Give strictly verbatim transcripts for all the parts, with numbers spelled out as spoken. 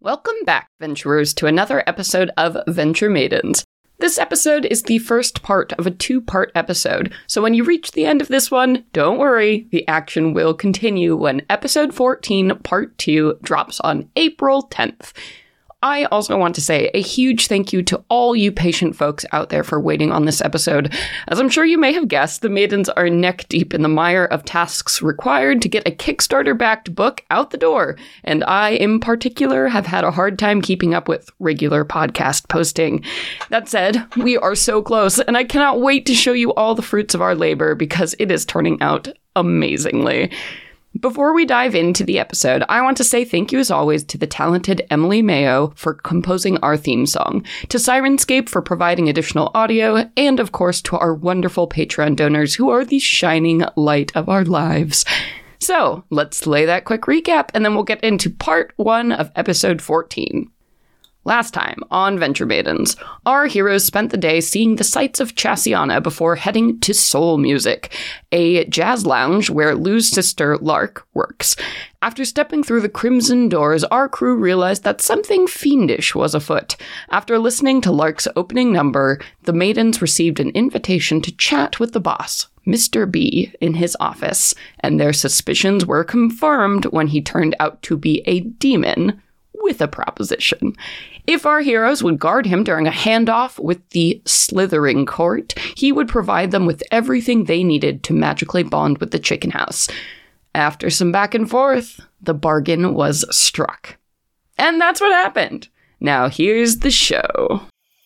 Welcome back, Venturers, to another episode of Venture Maidens. This episode is the first part of a two-part episode, so when you reach the end of this one, don't worry, the action will continue when episode fourteen, part two, drops on April tenth. I also want to say a huge thank you to all you patient folks out there for waiting on this episode. As I'm sure you may have guessed, the Maidens are neck deep in the mire of tasks required to get a Kickstarter-backed book out the door, and I, in particular, have had a hard time keeping up with regular podcast posting. That said, we are so close, and I cannot wait to show you all the fruits of our labor because it is turning out amazingly. Before we dive into the episode, I want to say thank you as always to the talented Emily Mayo for composing our theme song, to Sirenscape for providing additional audio, and of course to our wonderful Patreon donors who are the shining light of our lives. So, let's lay that quick recap and then we'll get into part one of episode fourteen. Last time, on Venture Maidens, our heroes spent the day seeing the sights of Chassiana before heading to Soul Music, a jazz lounge where Lou's sister, Lark, works. After stepping through the crimson doors, our crew realized that something fiendish was afoot. After listening to Lark's opening number, the Maidens received an invitation to chat with the boss, Mister B, in his office, and their suspicions were confirmed when he turned out to be a demon with a proposition. If our heroes would guard him during a handoff with the Slithering Court, he would provide them with everything they needed to magically bond with the chicken house. After some back and forth, the bargain was struck. And that's what happened. Now here's the show.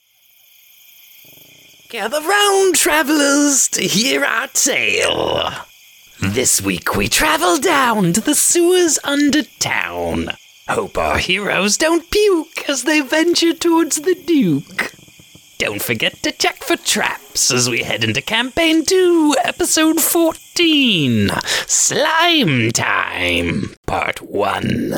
Gather round, travelers, to hear our tale. This week we travel down to the sewers under town. Hope our heroes don't puke as they venture towards the Duke. Don't forget to check for traps as we head into Campaign two, Episode fourteen, Slime Time, Part one.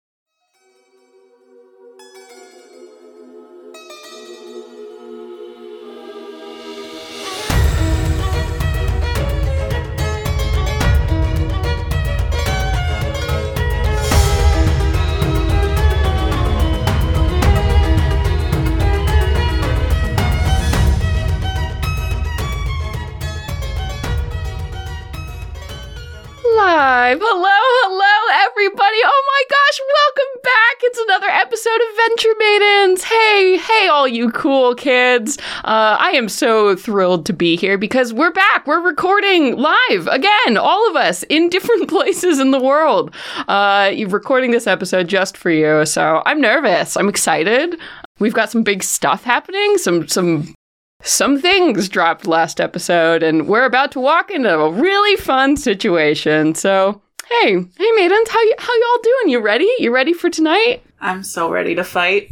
Live. Hello, hello, everybody. Oh my gosh, welcome back. It's another episode of Venture Maidens. Hey, hey, all you cool kids. Uh, I am so thrilled to be here because we're back. We're recording live again, all of us in different places in the world. Uh, you're recording this episode just for you, so I'm nervous. I'm excited. We've got some big stuff happening, some some Some things dropped last episode, and we're about to walk into a really fun situation. So, hey, hey, Maidens, how y- how y'all doing? You ready? You ready for tonight? I'm so ready to fight.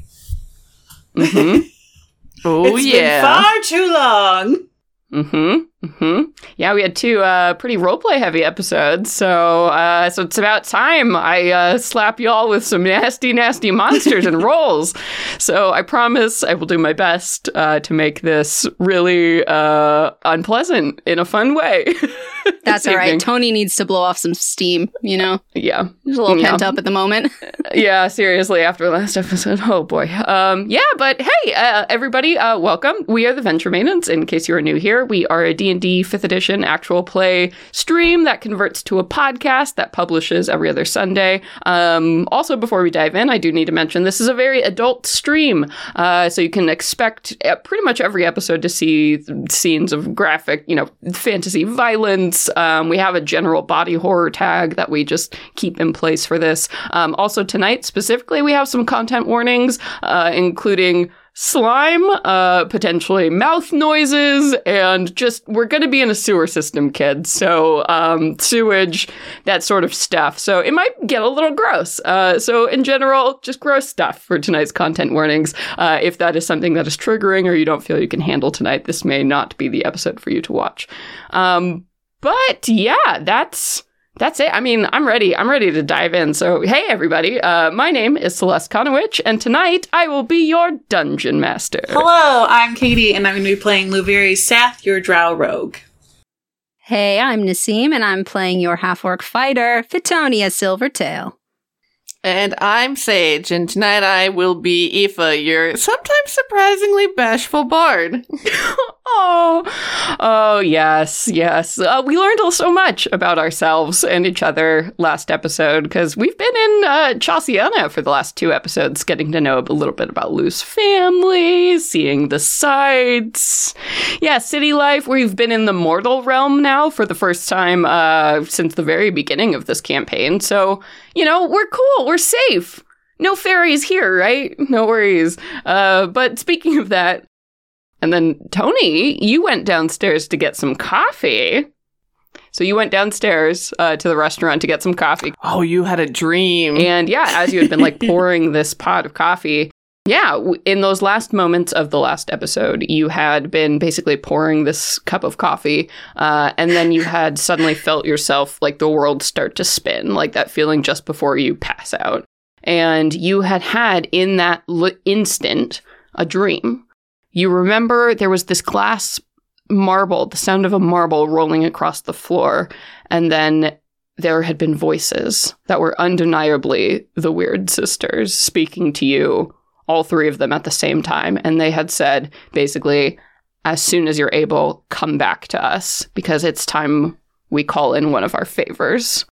Mm-hmm. Oh, it's yeah. been far too long. Mm-hmm. Mm-hmm. Yeah, we had two uh, pretty roleplay heavy episodes, so uh, so it's about time I uh, slap y'all with some nasty, nasty monsters and rolls. So I promise I will do my best uh, to make this really uh, unpleasant in a fun way. That's all right. Tony needs to blow off some steam, you know? Yeah. He's a little yeah. pent up at the moment. Yeah, seriously, after last episode. Oh, boy. Um, yeah, but hey, uh, everybody, uh, welcome. We are the Venture Maidens, in case you are new here. We are a D and D fifth edition actual play stream that converts to a podcast that publishes every other Sunday. Um, also, before we dive in, I do need to mention this is a very adult stream, uh, so you can expect pretty much every episode to see scenes of graphic, you know, fantasy violence. Um, we have a general body horror tag that we just keep in place for this. Um, also, tonight, specifically, we have some content warnings, uh, including slime, uh, potentially mouth noises, and just, we're going to be in a sewer system, kids. So, um, sewage, that sort of stuff. So it might get a little gross. Uh, so in general, just gross stuff for tonight's content warnings. Uh, if that is something that is triggering or you don't feel you can handle tonight, this may not be the episode for you to watch. Um, but yeah, that's... That's it. I mean, I'm ready. I'm ready to dive in. So, hey, everybody. Uh, my name is Celeste Konowich, and tonight I will be your dungeon master. Hello, I'm Katie, and I'm going to be playing Luviri Sath, your drow rogue. Hey, I'm Nassim, and I'm playing your half-orc fighter, Fitonia Silvertail. And I'm Sage, and tonight I will be Aoife, your sometimes surprisingly bashful bard. Oh, oh yes, yes. Uh, we learned so much about ourselves and each other last episode because we've been in uh, Chauciana for the last two episodes, getting to know a little bit about Lou's family, seeing the sights. Yeah, city life. We've been in the mortal realm now for the first time uh, since the very beginning of this campaign. So, you know, we're cool. We're safe. No fairies here, right? No worries. Uh, but speaking of that, and then, Tony, you went downstairs to get some coffee. So you went downstairs uh, to the restaurant to get some coffee. Oh, you had a dream. And yeah, as you had been like pouring this pot of coffee, yeah, w- in those last moments of the last episode, you had been basically pouring this cup of coffee. Uh, and then you had suddenly felt yourself like the world start to spin, like that feeling just before you pass out. And you had had in that l- instant a dream. You remember there was this glass marble, the sound of a marble rolling across the floor, and then there had been voices that were undeniably the Weird Sisters speaking to you, all three of them at the same time, and they had said, basically, as soon as you're able, come back to us, because it's time we call in one of our favors.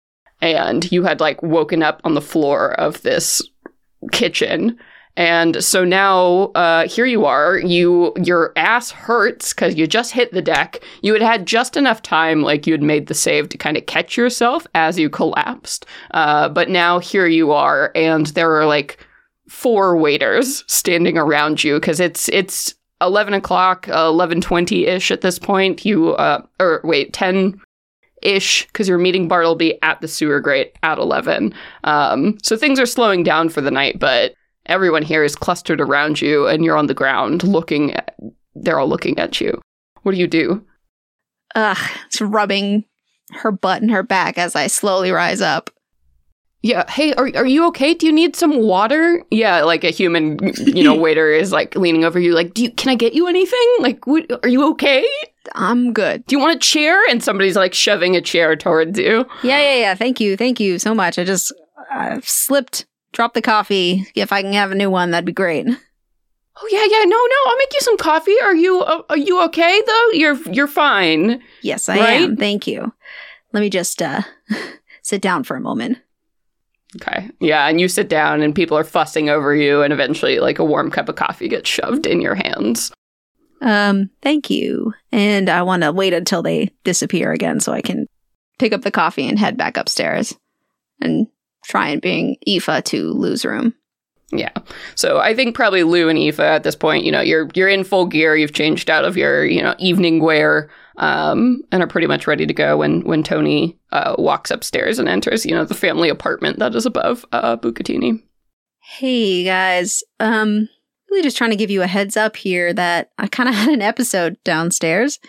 And you had, like, woken up on the floor of this kitchen. And so now, uh, here you are, you, your ass hurts because you just hit the deck. You had had just enough time, like you had made the save to kind of catch yourself as you collapsed. Uh, but now here you are, and there are like four waiters standing around you because it's, it's eleven o'clock, eleven twenty-ish at this point. You, uh, or wait, ten-ish, because you're meeting Bartleby at the sewer grate at eleven. Um, so things are slowing down for the night, but everyone here is clustered around you, and you're on the ground looking at, they're all looking at you. What do you do? Ugh, it's rubbing her butt and her back as I slowly rise up. Yeah, hey, are are you okay? Do you need some water? Yeah, like a human, you know, waiter is like leaning over you, like, do you, can I get you anything? Like, what, are you okay? I'm good. Do you want a chair? And somebody's like shoving a chair towards you. Yeah, yeah, yeah. Thank you. Thank you so much. I just uh, slipped. Drop the coffee. If I can have a new one, that'd be great. Oh yeah, yeah. No, no. I'll make you some coffee. Are you uh, are you okay though? You're you're fine. Yes, I right? am. Thank you. Let me just uh, sit down for a moment. Okay. Yeah, and you sit down, and people are fussing over you, and eventually, like a warm cup of coffee gets shoved in your hands. Um, thank you. And I want to wait until they disappear again so I can pick up the coffee and head back upstairs and try and bring Aoife to Lou's room. Yeah. So I think probably Lou and Aoife at this point, you know, you're you're in full gear. You've changed out of your, you know, evening wear, um, and are pretty much ready to go when when Tony uh, walks upstairs and enters, you know, the family apartment that is above uh, Bucatini. Hey guys, um, really just trying to give you a heads up here that I kind of had an episode downstairs,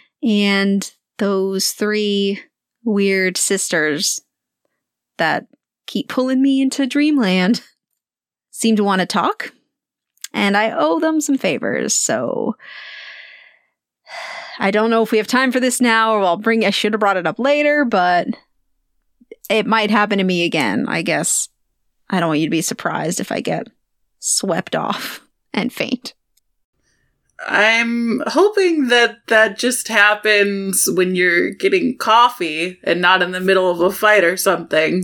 and those three weird sisters that keep pulling me into dreamland seem to want to talk, and I owe them some favors, so I don't know if we have time for this now, or I'll bring, I should have brought it up later, but it might happen to me again, I guess. I don't want you to be surprised if I get swept off and faint. I'm hoping that that just happens when you're getting coffee and not in the middle of a fight or something.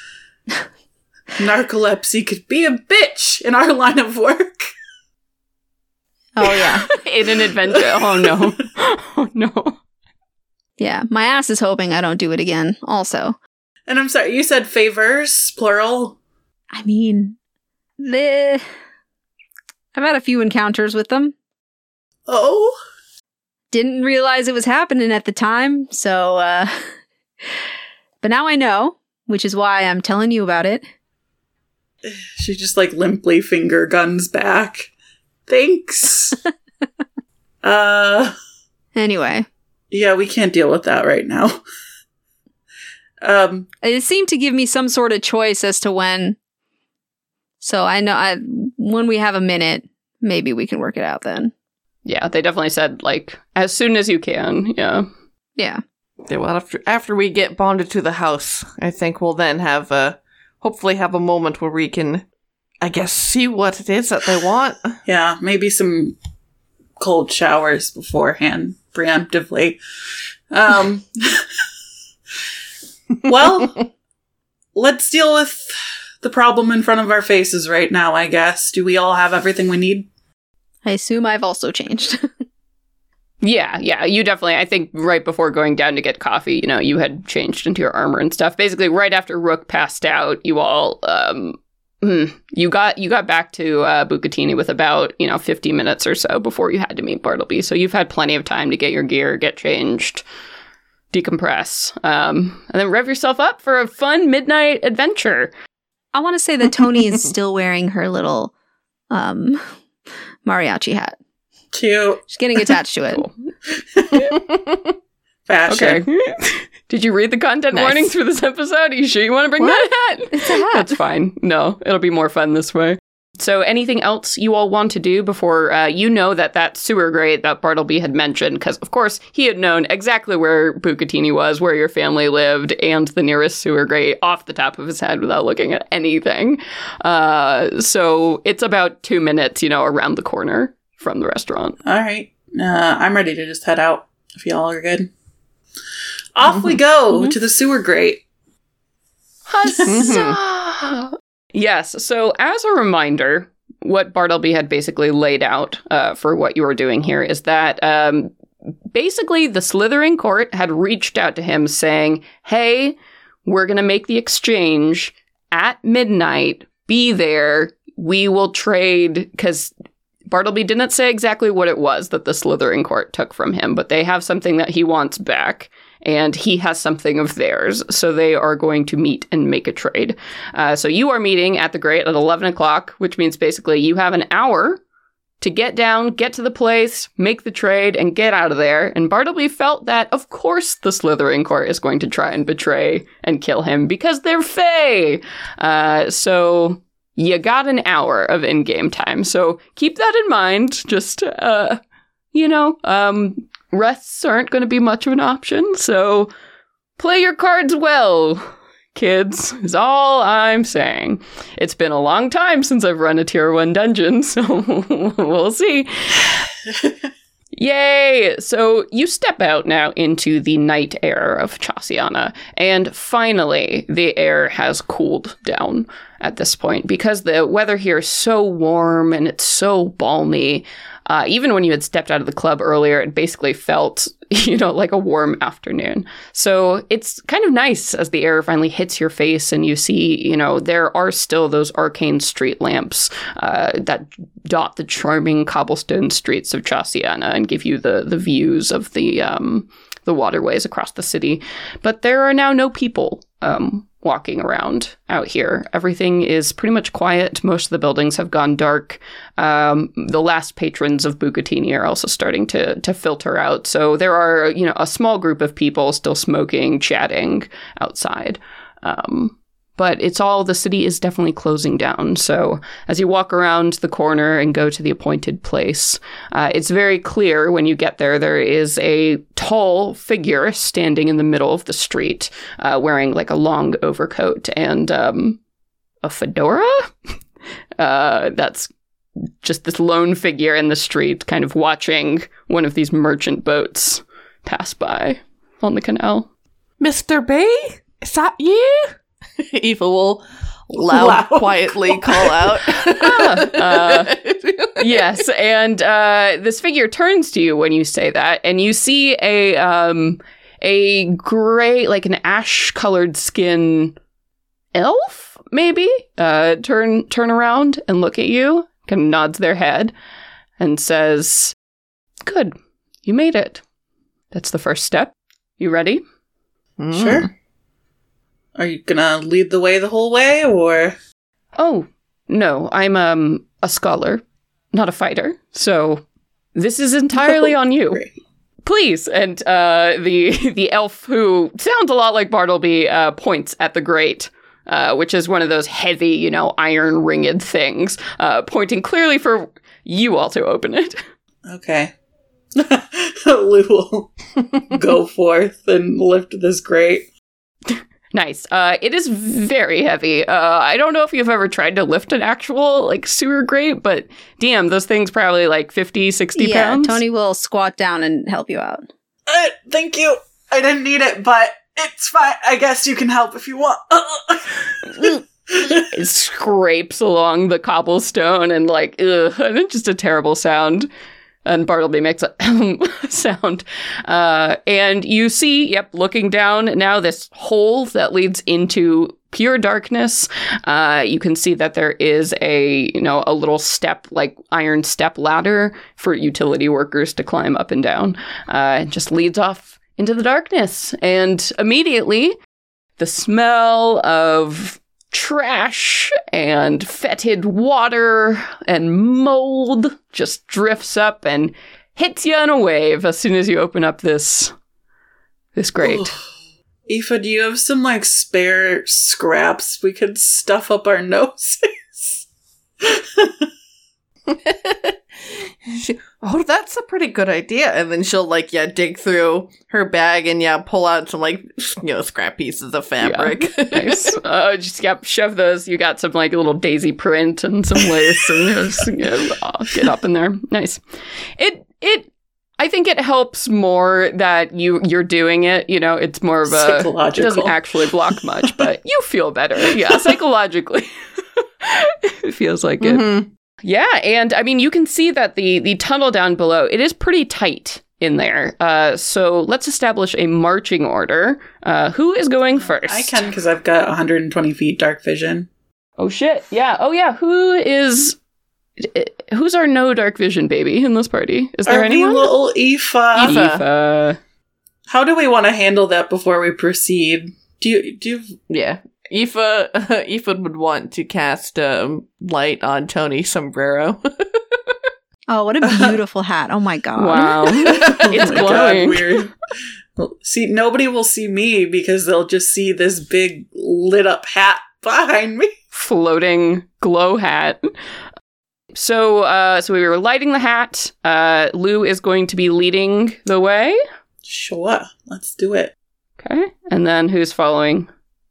Narcolepsy could be a bitch in our line of work. Oh, yeah. In an adventure. Oh, no. Oh, no. Yeah, my ass is hoping I don't do it again, also. And I'm sorry, you said favors, plural? I mean, the... I've had a few encounters with them. Oh? Didn't realize it was happening at the time, so, uh... but now I know, which is why I'm telling you about it. She just, like, limply finger guns back. Thanks. uh... Anyway. Yeah, we can't deal with that right now. um... It seemed to give me some sort of choice as to when. So I know I when we have a minute, maybe we can work it out then. Yeah, they definitely said, like, as soon as you can, yeah. Yeah. Yeah, well, after after we get bonded to the house, I think we'll then have, uh, hopefully have a moment where we can, I guess, see what it is that they want. Yeah, maybe some cold showers beforehand, preemptively. Um, well, let's deal with the problem in front of our faces right now, I guess. Do we all have everything we need? I assume I've also changed. Yeah, yeah, you definitely, I think right before going down to get coffee, you know, you had changed into your armor and stuff. Basically, right after Rook passed out, you all, um, you got you got back to uh, Bucatini with about, you know, fifty minutes or so before you had to meet Bartleby. So you've had plenty of time to get your gear, get changed, decompress, um, and then rev yourself up for a fun midnight adventure. I want to say that Tony is still wearing her little um, mariachi hat. Cute. She's getting attached to it. Cool. Fashion. Okay. Did you read the content Nice. warnings for this episode? Are you sure you want to bring What? that hat? It's a hat. That's fine. No, it'll be more fun this way. So anything else you all want to do before uh, you know that that sewer grate that Bartleby had mentioned? Because, of course, he had known exactly where Bucatini was, where your family lived, and the nearest sewer grate off the top of his head without looking at anything. Uh, so it's about two minutes, you know, around the corner from the restaurant. All right. Uh, I'm ready to just head out if y'all are good. Off we go Mhm. to the sewer grate. Huzzah! Yes, so as a reminder, what Bartleby had basically laid out uh, for what you were doing here is that um, basically the Slithering Court had reached out to him saying, hey, we're going to make the exchange at midnight. Be there. We will trade, because Bartleby didn't say exactly what it was that the Slithering Court took from him, but they have something that he wants back, and he has something of theirs, so they are going to meet and make a trade. Uh, so you are meeting at the Grate at eleven o'clock, which means basically you have an hour to get down, get to the place, make the trade, and get out of there. And Bartleby felt that, of course, the Slithering Court is going to try and betray and kill him, because they're Fae! Uh, so... You got an hour of in-game time, so keep that in mind. Just, uh, you know, um, rests aren't going to be much of an option, so play your cards well, kids, is all I'm saying. It's been a long time since I've run a tier one dungeon, so we'll see. Yay! So you step out now into the night air of Chasiana, and finally the air has cooled down at this point because the weather here is so warm and it's so balmy. Uh, even when you had stepped out of the club earlier, it basically felt, you know, like a warm afternoon. So it's kind of nice as the air finally hits your face and you see, you know, there are still those arcane street lamps uh, that dot the charming cobblestone streets of Chasiana and give you the, the views of the, um, the waterways across the city. But there are now no people um, walking around out here. Everything is pretty much quiet. Most of the buildings have gone dark. Um, the last patrons of Bucatini are also starting to to filter out. So there are, you know, a small group of people still smoking, chatting outside. Um, but it's all, the city is definitely closing down. So as you walk around the corner and go to the appointed place, uh, it's very clear when you get there, there is a tall figure standing in the middle of the street, uh, wearing like a long overcoat and um, a fedora. uh, that's just this lone figure in the street kind of watching one of these merchant boats pass by on the canal. Mister B? Is that you? Eva will loud, Loud. quietly call out. uh, yes, and uh, this figure turns to you when you say that, and you see a um, a gray, like an ash-colored skin elf, maybe, uh, turn turn around and look at you, kind of nods their head, and says, "Good, you made it. That's the first step. You ready?" Mm. Sure. Are you gonna lead the way the whole way, or? Oh, no, I'm um a scholar, not a fighter, so this is entirely on you. Great. Please. And uh, the the elf, who sounds a lot like Bartleby, uh, points at the grate, uh, which is one of those heavy, you know, iron ringed things, uh, pointing clearly for you all to open it. Okay. Lou will go forth and lift this grate. Nice. Uh, it is very heavy. Uh, I don't know if you've ever tried to lift an actual, like, sewer grate, but damn, those things probably, like, fifty, sixty yeah, pounds. Tony will squat down and help you out. Uh, thank you. I didn't need it, but it's fine. I guess you can help if you want. It scrapes along the cobblestone and, like, ugh, and it's just a terrible sound. And Bartleby makes a sound. Uh, and you see, yep, looking down now, this hole that leads into pure darkness. Uh, you can see that there is a, you know, a little step, like iron step ladder for utility workers to climb up and down. Uh, it just leads off into the darkness. And immediately, the smell of trash and fetid water and mold just drifts up and hits you in a wave as soon as you open up this this grate. Aoife, do you have some, like, spare scraps we could stuff up our noses? She, oh, that's a pretty good idea. And then she'll, like, yeah, dig through her bag and, yeah, pull out some, like, you know, scrap pieces of fabric. Yeah, nice. Uh, just, yep, shove those. You got some, like, little daisy print and some lace and just, you know, get up in there. Nice. It, it, I think it helps more that you, you're doing it. You know, it's more of a, Psychological. It doesn't actually block much, but you feel better. Yeah, psychologically. It feels like it. Mm-hmm. Yeah, and I mean, you can see that the the tunnel down below, it is pretty tight in there. Uh, so let's establish a marching order. Uh, who is going first? I can, because I've got one hundred twenty feet dark vision. Oh, shit. Yeah. Oh, yeah. Who is... Who's our no dark vision baby in this party? Is there Our wee anyone? little Aoife. Aoife. Aoife. How do we want to handle that before we proceed? Do you... Do you Yeah. Aoife, uh, Aoife would want to cast um, light on Tony's sombrero. Oh, what a beautiful hat. Oh my god. Wow. It's Oh my God, glowing. weird. Well, see, nobody will see me because they'll just see this big lit up hat behind me. Floating glow hat. So, uh, so we were lighting the hat. Uh, Lou is going to be leading the way. Sure, let's do it. Okay. And then who's following?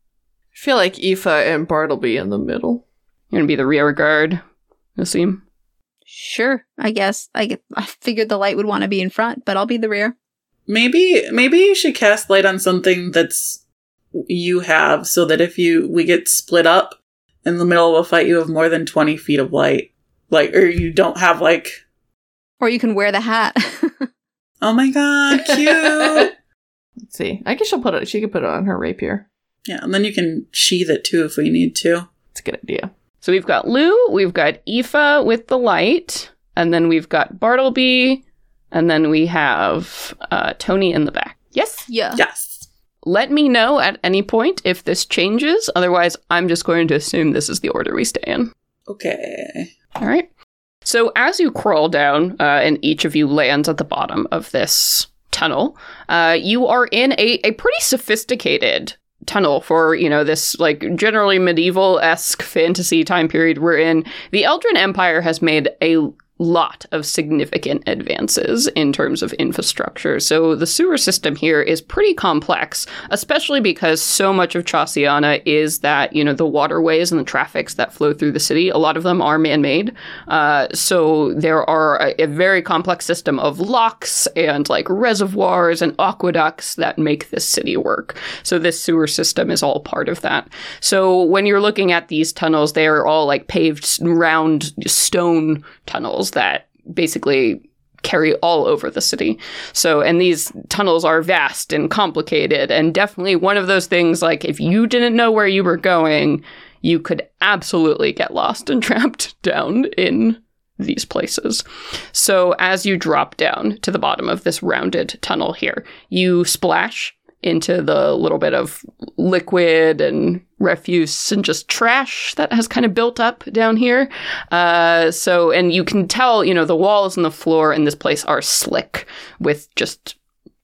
I feel like Aoife and Bartleby in the middle. You're going to be the rear guard, Nassim? Sure, I guess. I, get, I figured the light would want to be in front, but I'll be the rear. Maybe, maybe you should cast light on something that's you have, so that if you we get split up in the middle of a fight, you have more than twenty feet of light, like, or you don't have like. Or you can wear the hat. Oh my god, cute! Let's see. I guess she'll put it. She could put it on her rapier. Yeah, and then you can sheath it too if we need to. It's a good idea. So we've got Lou, we've got Aoife with the light, and then we've got Bartleby, and then we have uh, Tony in the back. Yes? Yeah. Yes. Let me know at any point if this changes. Otherwise, I'm just going to assume this is the order we stay in. Okay. All right. So as you crawl down, uh, and each of you lands at the bottom of this tunnel, uh, you are in a, a pretty sophisticated tunnel for, you know, this, like, generally medieval-esque fantasy time period we're in. The Eldrin Empire has made a lot of significant advances in terms of infrastructure. So the sewer system here is pretty complex, especially because so much of Chauciana is that, you know, the waterways and the traffics that flow through the city, a lot of them are man-made. Uh, so there are a, a very complex system of locks and, like, reservoirs and aqueducts that make this city work. So this sewer system is all part of that. So when you're looking at these tunnels, they are all, like, paved round stone tunnels that basically carry all over the city. So, and these tunnels are vast and complicated, and definitely one of those things, like, if you didn't know where you were going, you could absolutely get lost and trapped down in these places. So as you drop down to the bottom of this rounded tunnel here, you splash into the little bit of liquid and refuse and just trash that has kind of built up down here. Uh, so, and you can tell, you know, the walls and the floor in this place are slick with just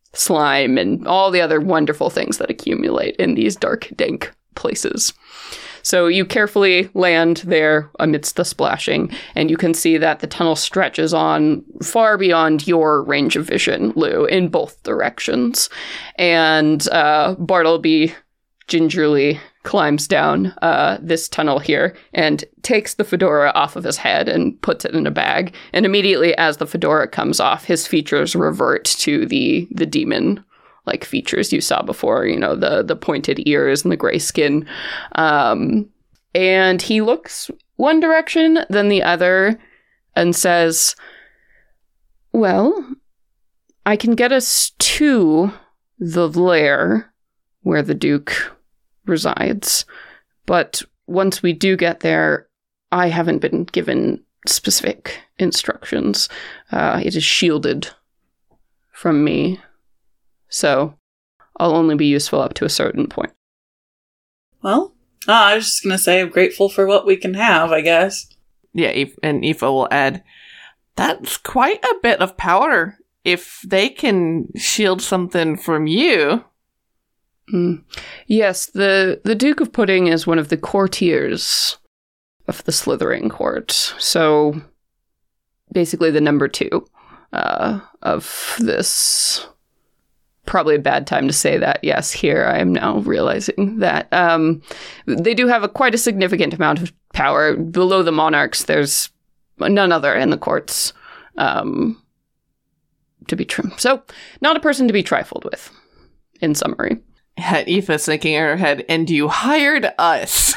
slime and all the other wonderful things that accumulate in these dark, dank places. So you carefully land there amidst the splashing, and you can see that the tunnel stretches on far beyond your range of vision, Lou, in both directions. And uh, Bartleby gingerly climbs down uh, this tunnel here and takes the fedora off of his head and puts it in a bag. And immediately as the fedora comes off, his features revert to the the demon like features you saw before, you know, the the pointed ears and the gray skin. Um, and he looks one direction, then the other, and says, well, I can get us to the lair where the Duke resides, but once we do get there, I haven't been given specific instructions. Uh, it is shielded from me, so I'll only be useful up to a certain point. Well, oh, I was just going to say I'm grateful for what we can have, I guess. Yeah, and Aoife will add, that's quite a bit of power. If they can shield something from you... Mm. Yes, the, the Duke of Pudding is one of the courtiers of the Slithering Court. So, basically the number two uh, of this. Probably a bad time to say that. Yes, here I am now realizing that. Um, they do have a, quite a significant amount of power. Below the monarchs, there's none other in the courts, um, to be true. So, not a person to be trifled with, in summary. Aoife's thinking in her head, and you hired us.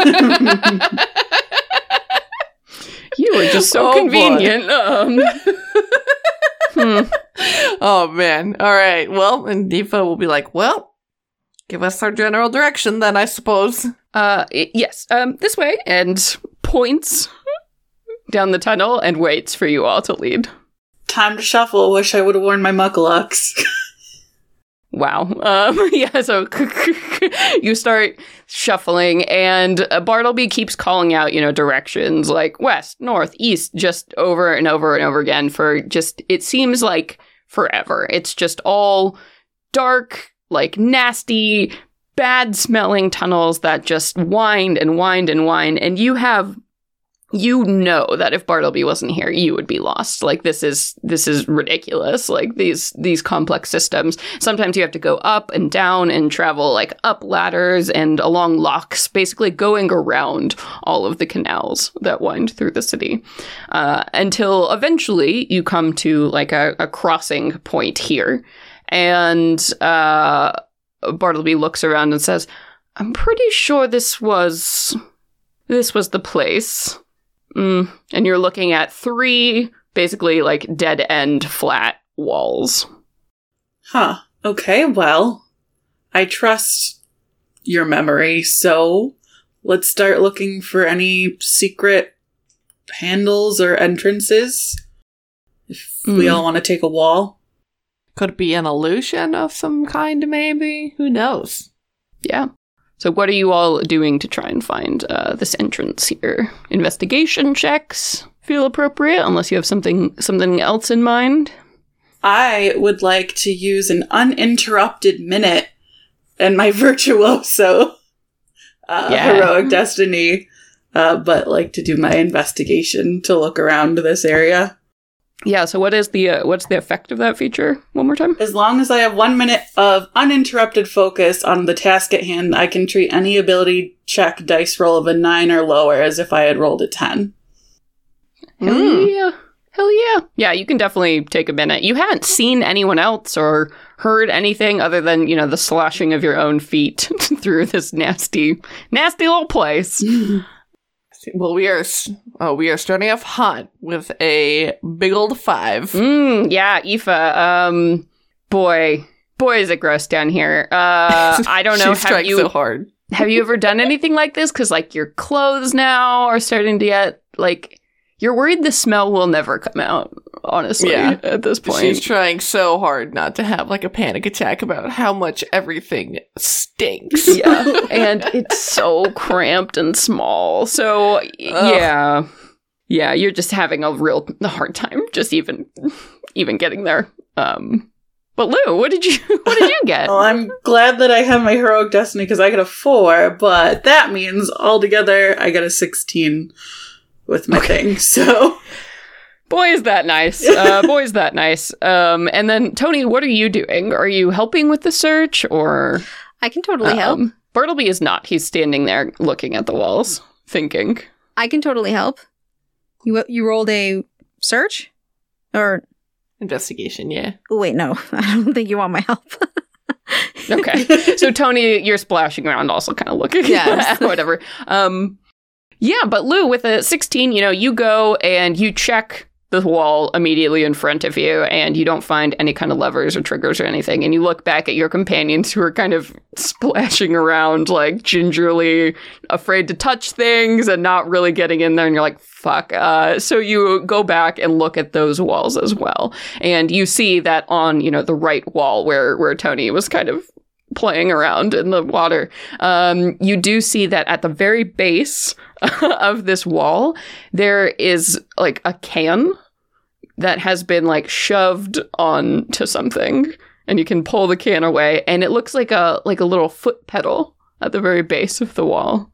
You were just so oh, convenient. Um, hmm. Oh, man. All right. Well, and Aoife will be like, well, give us our general direction then, I suppose. Uh, yes, um, this way, and points down the tunnel and waits for you all to lead. Time to shuffle. Wish I would have worn my muckalucks. Wow. Um, yeah, so you start shuffling, and Bartleby keeps calling out, you know, directions like west, north, east, just over and over and over again for just, it seems like forever. It's just all dark, like nasty, bad-smelling tunnels that just wind and wind and wind, and you have... You know that if Bartleby wasn't here, you would be lost. Like, this is this is ridiculous. Like, these these complex systems. Sometimes you have to go up and down and travel, like, up ladders and along locks, basically going around all of the canals that wind through the city. Uh, until eventually you come to, like, a, a crossing point here. And uh, Bartleby looks around and says, I'm pretty sure this was... This was the place. Mm. And you're looking at three, basically, like, dead-end flat walls. Huh. Okay, well, I trust your memory, so let's start looking for any secret handles or entrances. If mm. we all want to take a wall. Could be an illusion of some kind, maybe? Who knows? Yeah. So what are you all doing to try and find uh, this entrance here? Investigation checks feel appropriate, unless you have something something else in mind. I would like to use an uninterrupted minute and my virtuoso uh, yeah. heroic destiny, uh, but like to do my investigation to look around this area. Yeah, so what is the uh, what's the effect of that feature? One more time. As long as I have one minute of uninterrupted focus on the task at hand, I can treat any ability check dice roll of a nine or lower as if I had rolled a ten. Hell mm. yeah. Hell yeah. Yeah, you can definitely take a minute. You haven't seen anyone else or heard anything other than, you know, the sloshing of your own feet through this nasty, nasty little place. Well, we are oh, we are starting off hot with a big old five. Mm, yeah, Aoife. Um, boy, boy, is it gross down here. Uh, I don't know. She's trying you, so hard. Have you ever done anything like this? Because, like, your clothes now are starting to get, like, you're worried the smell will never come out, honestly, yeah. at this point. She's trying so hard not to have, like, a panic attack about how much everything stinks. Yeah, and it's so cramped and small. So, Ugh. yeah. Yeah, you're just having a real hard time just even even getting there. Um, but Lou, what did you what did you get? Well, I'm glad that I have my heroic destiny because I got a four, but that means altogether I got a sixteen with my okay. thing, so... Boy, is that nice. Uh, boy, is that nice. Um, and then, Tony, what are you doing? Are you helping with the search, or... I can totally um, help. Bartleby is not. He's standing there looking at the walls, thinking. I can totally help. You you rolled a search? Or... Investigation, yeah. Oh, wait, no. I don't think you want my help. Okay. So, Tony, you're splashing around also kind of looking Yes. at whatever. Um, yeah, but Lou, with a sixteen, you know, you go and you check the wall immediately in front of you, and you don't find any kind of levers or triggers or anything. And you look back at your companions who are kind of splashing around, like, gingerly afraid to touch things and not really getting in there. And you're like, fuck. Uh, so you go back and look at those walls as well. And you see that on, you know, the right wall where, where Tony was kind of playing around in the water, um, you do see that at the very base of this wall, there is like a can that has been like shoved onto something, and you can pull the can away, and it looks like a like a little foot pedal at the very base of the wall.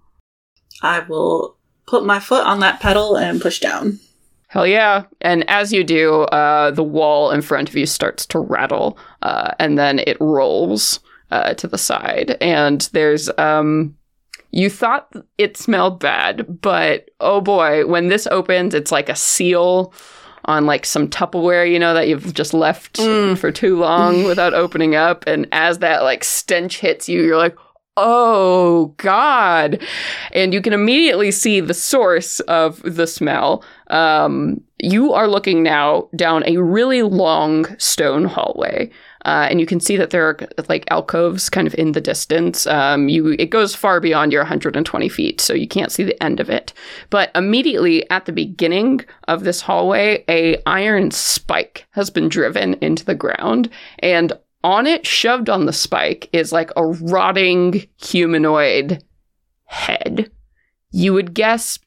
I will put my foot on that pedal and push down. Hell yeah. And as you do, uh, the wall in front of you starts to rattle, uh, and then it rolls uh, to the side. And there's, um, you thought it smelled bad, but oh boy, when this opens, it's like a seal on like some Tupperware, you know, that you've just left mm. for too long without opening up. And as that like stench hits you, you're like, oh God. And you can immediately see the source of the smell. Um, you are looking now down a really long stone hallway. Uh, and you can see that there are like alcoves kind of in the distance. Um, you it goes far beyond your one hundred twenty feet, so you can't see the end of it. But immediately at the beginning of this hallway, a iron spike has been driven into the ground, and on it, shoved on the spike, is like a rotting humanoid head. You would guess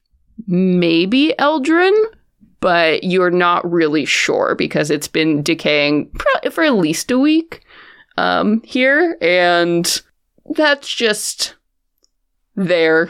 maybe Eldrin, but you're not really sure because it's been decaying pro- for at least a week um, here, and that's just there.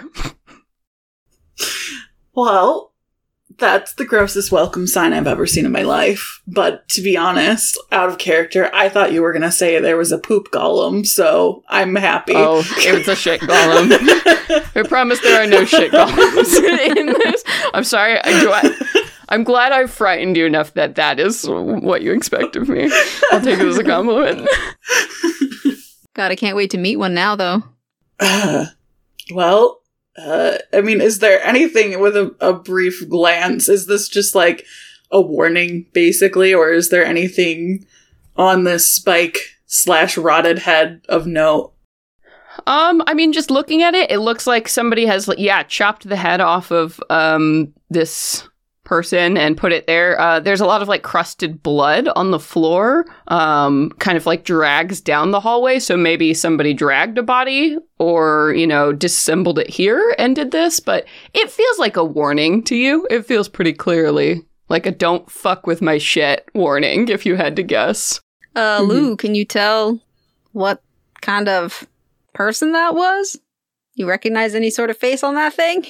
Well, that's the grossest welcome sign I've ever seen in my life. But to be honest, out of character, I thought you were going to say there was a poop golem, so I'm happy. Oh, it was a shit golem. I promise there are no shit golems in this. I'm sorry. I'm glad, I'm glad I frightened you enough that that is what you expect of me. I'll take it as a compliment. God, I can't wait to meet one now, though. Uh, well... Uh, I mean, is there anything with a, a brief glance? Is this just like a warning, basically? Or is there anything on this spike slash rotted head of note? Um, I mean, just looking at it, it looks like somebody has, yeah, chopped the head off of um this person and put it there. Uh, there's a lot of like crusted blood on the floor, um, kind of like drags down the hallway. So maybe somebody dragged a body or, you know, disassembled it here and did this. But it feels like a warning to you. It feels pretty clearly like a don't fuck with my shit warning, if you had to guess. Uh, mm-hmm. Lou, can you tell what kind of person that was? You recognize any sort of face on that thing?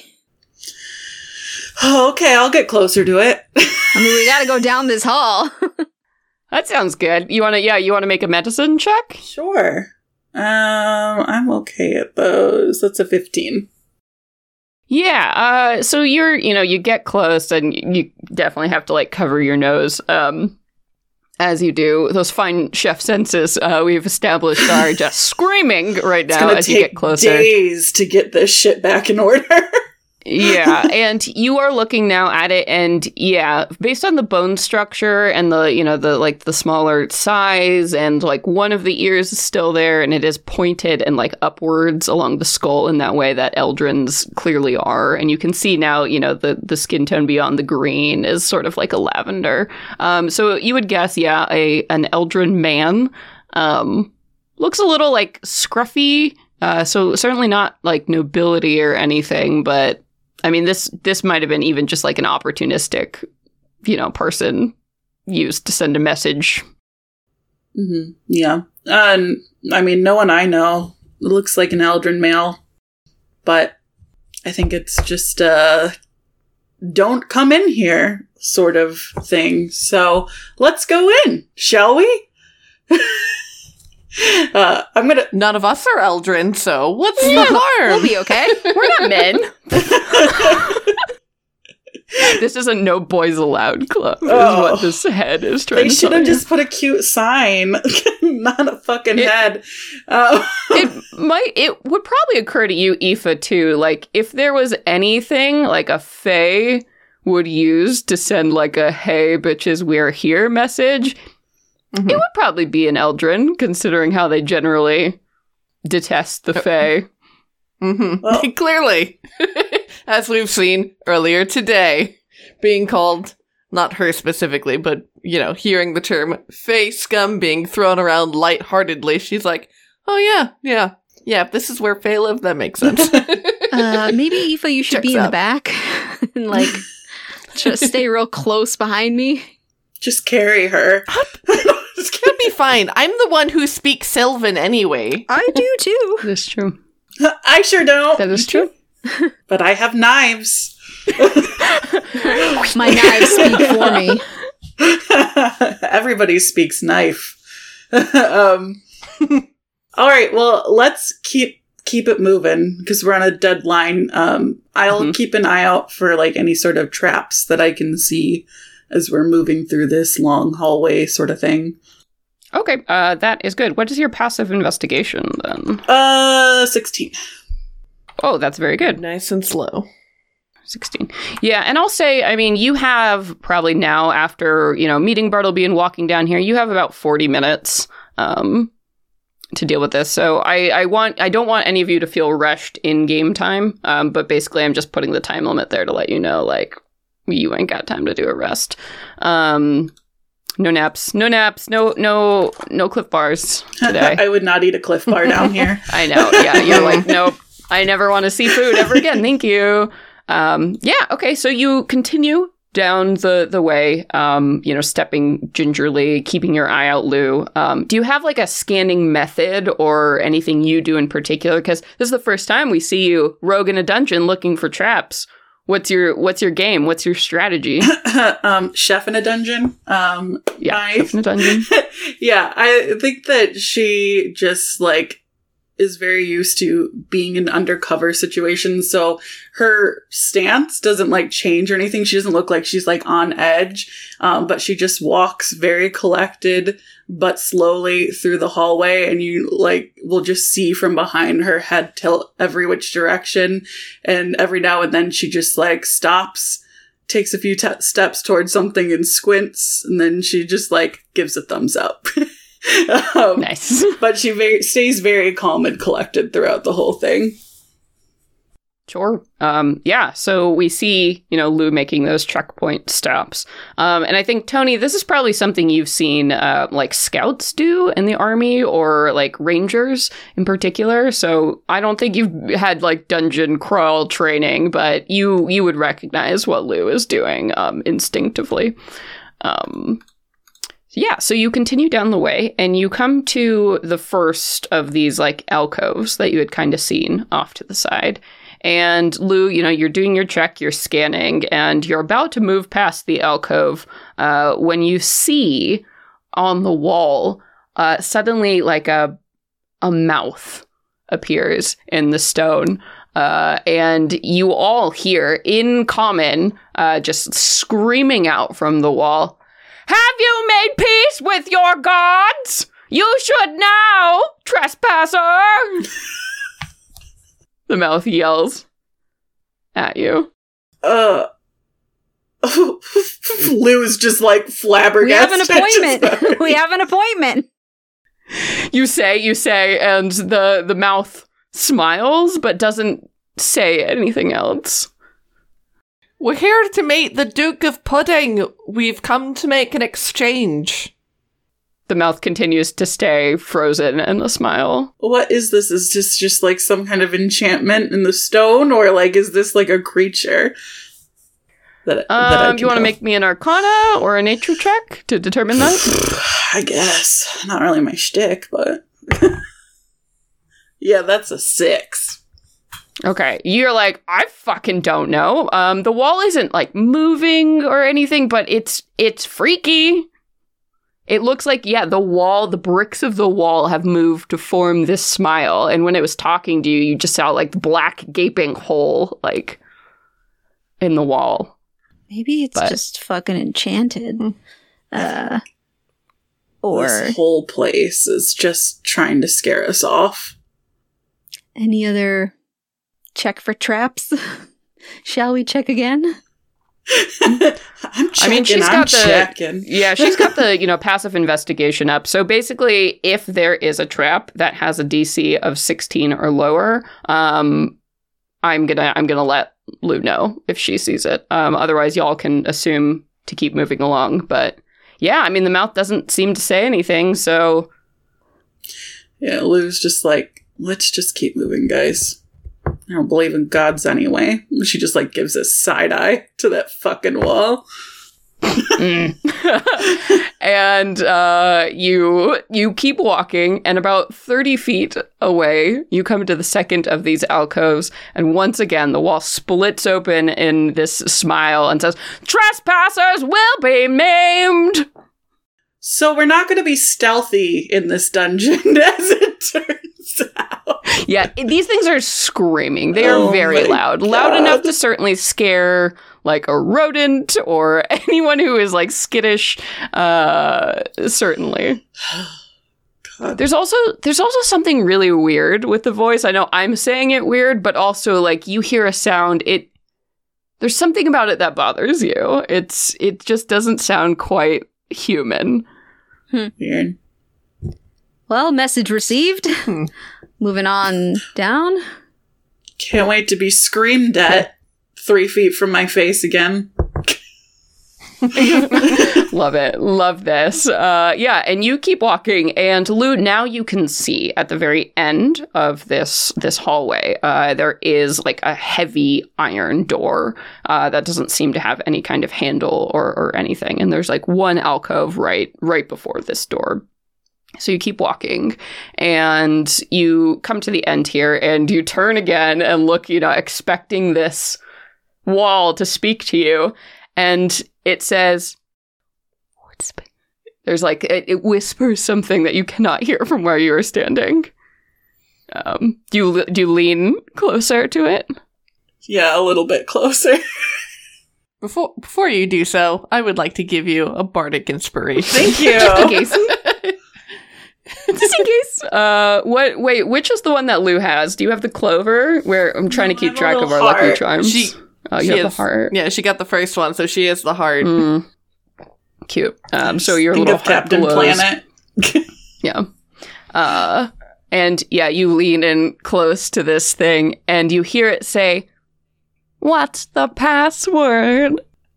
Oh, okay, I'll get closer to it. I mean, we gotta go down this hall. That sounds good. You wanna, yeah, you wanna make a medicine check? Sure. Um, I'm okay at those. That's a fifteen. Yeah, uh, so you're, you know, you get close and you definitely have to, like, cover your nose, um, as you do. Those fine chef senses uh, we've established are just screaming right now as you get closer. It's gonna take days to get this shit back in order. Yeah, and you are looking now at it, and yeah, based on the bone structure and the, you know, the, like, the smaller size, and, like, one of the ears is still there, and it is pointed and, like, upwards along the skull in that way that Eldrin's clearly are, and you can see now, you know, the, the skin tone beyond the green is sort of like a lavender. Um, so you would guess, yeah, a an Eldrin man, um, looks a little, like, scruffy, uh, so certainly not, like, nobility or anything, but I mean, this this might have been even just like an opportunistic, you know, person used to send a message. Mm-hmm. Yeah. And I mean, no one I know looks like an Eldrin male, but I think it's just a don't come in here sort of thing. So let's go in, shall we? Uh, I'm gonna. None of us are Eldrin, so what's the We'll harm? be okay. We're not men. This is a no boys allowed club, is Oh. what this head is trying They to should tell have you. just put a cute sign, not a fucking It- head. Uh, It might, it would probably occur to you, Aoife, too, like, if there was anything, like, a fae would use to send, like, a hey, bitches, we're here message, Mhm. it would probably be an Eldrin, considering how they generally detest the fae. Mm-hmm. Well- Clearly, as we've seen earlier today, being called, not her specifically, but, you know, hearing the term Fae scum being thrown around lightheartedly, she's like, oh yeah, yeah, yeah, if this is where Fae live, that makes sense. Uh, maybe, Aoife, you should Checks be in out. the back and, like, just stay real close behind me. just carry her. It'll be fine. I'm the one who speaks Sylvan anyway. I do, too. That is true. I sure don't, That is true. but I have knives. My knives speak for me. Everybody speaks knife. um, all right, well, let's keep keep it moving because we're on a deadline. Um, I'll Mhm. keep an eye out for like any sort of traps that I can see as we're moving through this long hallway sort of thing. Okay, uh, that is good. What is your passive investigation, then? Uh, sixteen. Oh, that's very good. Nice and slow. sixteen. Yeah, and I'll say, I mean, you have probably now, after, you know, meeting Bartleby and walking down here, you have about forty minutes um, to deal with this. So I, I want, I don't want any of you to feel rushed in game time, um, but basically I'm just putting the time limit there to let you know, like, you ain't got time to do a rest. Um, no naps, no naps, no, no, no Cliff Bars today. I would not eat a Cliff Bar down here. I know. Yeah, you're like, nope, I never want to see food ever again. Thank you. Um, yeah, okay, so you continue down the, the way, um, you know, stepping gingerly, keeping your eye out, Lou. Um, do you have, like, a scanning method or anything you do in particular? Because this is the first time we see you rogue in a dungeon looking for traps. What's your What's your game? What's your strategy? um, chef in a dungeon. Um, Yeah, I- chef in a dungeon. yeah, I think that she just like is very used to being in undercover situations, so her stance doesn't like change or anything. She doesn't look like she's like on edge, um, but she just walks very collected but slowly through the hallway, and you like will just see from behind her head tilt every which direction, and every now and then she just like stops, takes a few te- steps towards something and squints, and then she just like gives a thumbs up. um, Nice. but she very, stays very calm and collected throughout the whole thing. Sure. Um, yeah, so we see, you know, Lou making those checkpoint stops. Um, and I think, Tony, this is probably something you've seen, uh, like, scouts do in the army or, like, rangers in particular. So I don't think you've had, like, dungeon crawl training, but you you would recognize what Lou is doing um, instinctively. Um, yeah, so you continue down the way, and you come to the first of these, like, alcoves that you had kind of seen off to the side. And Lou, you know, you're doing your check, you're scanning, and you're about to move past the alcove uh, when you see on the wall uh, suddenly like a a mouth appears in the stone. Uh, and you all hear in common uh, just screaming out from the wall, "Have you made peace with your gods? You should now, trespasser!" The mouth yells at you. Uh, Lou is just like flabbergasted. We have an Just- appointment. We have an appointment. You say, you say, and the, the mouth smiles, but doesn't say anything else. We're here to meet the Duke of Pudding. We've come to make an exchange. The mouth continues to stay frozen in the smile. What is this? Is this just like some kind of enchantment in the stone, or like is this like a creature? That, that I Um, can you want to tell? make me an arcana or a nature check to determine that? I guess. Not really my shtick, but yeah, that's a six. Okay, you're like, I fucking don't know. Um, the wall isn't like moving or anything, but it's it's freaky. it looks like, yeah, the wall, the bricks of the wall have moved to form this smile. And when it was talking to you, you just saw like the black gaping hole, like, in the wall. Maybe it's But- just fucking enchanted. Uh, or This whole place is just trying to scare us off. any other check for traps? Shall we check again? I'm checking, I mean, she's I'm got the- checking. Yeah, she's got the, you know, passive investigation up. So basically, if there is a trap that has a D C of sixteen or lower, um, I'm gonna I'm gonna let Lou know if she sees it. Um, otherwise, y'all can assume to keep moving along. But yeah, I mean, the mouth doesn't seem to say anything, so Yeah, Lou's just like, let's just keep moving, guys. I don't believe in gods anyway. She just like gives a side eye to that fucking wall. Mm. and uh, you you keep walking, and about thirty feet away, you come to the second of these alcoves, and once again, the wall splits open in this smile and says, "Trespassers will be maimed." So we're not going to be stealthy in this dungeon, as it turns out. Yeah, i- these things are screaming. They are Oh very my loud. Loud God. enough to certainly scare, like, a rodent or anyone who is, like, skittish. Uh, certainly. God. There's also there's also something really weird with the voice. I know I'm saying it weird, but also, like, you hear a sound, it there's something about it that bothers you. It's it just doesn't sound quite human. Weird. Well, message received. Moving on down. Can't wait to be screamed at three feet from my face again. Love it. Love this. Uh, yeah, and you keep walking, and Lou, now you can see at the very end of this this hallway, uh, there is like a heavy iron door uh, that doesn't seem to have any kind of handle or, or anything. And there's like one alcove right right before this door. So you keep walking, and you come to the end here, and you turn again and look, you know, expecting this wall to speak to you, and it says, "Whisper." There's like, it, it whispers something that you cannot hear from where you are standing. Um, do you do you lean closer to it? Yeah, a little bit closer. Before before you do so, I would like to give you a bardic inspiration. Thank you. Just in case. Just in case. Uh, what? Wait, which is the one that Lou has? Do you have the clover? Where I'm trying No, to keep I have a track of little our lucky heart. charms. She- oh, you she have is- the heart. Yeah, she got the first one, so she is the heart. Mm. Cute. Um, so your Think little of heart Captain glows. Planet. Yeah. Uh, and yeah, you lean in close to this thing, and you hear it say, "What's the password?"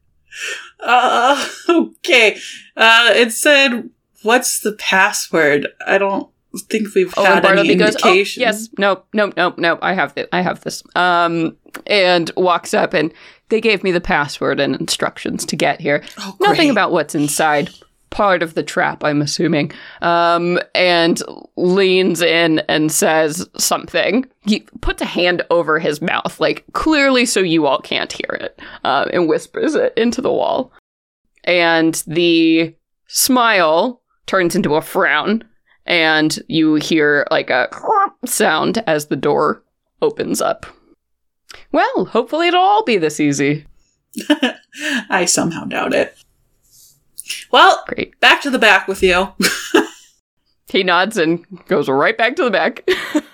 Uh, okay. Uh, it said, "What's the password?" I don't think we've Oh, and had Bartleby any goes, indication. "Oh, yes, nope, nope, nope, nope. I have this. I have this." Um, and walks up, and they gave me the password and instructions to get here. Oh, Nothing great. about what's inside. Part of the trap, I'm assuming. Um, and leans in and says something. He puts a hand over his mouth, like clearly so you all can't hear it, uh, and whispers it into the wall. And the smile turns into a frown, and you hear like a sound as the door opens up. Well, hopefully it'll all be this easy. I somehow doubt it. Well, Great. back to the back with you. He nods and goes right back to the back.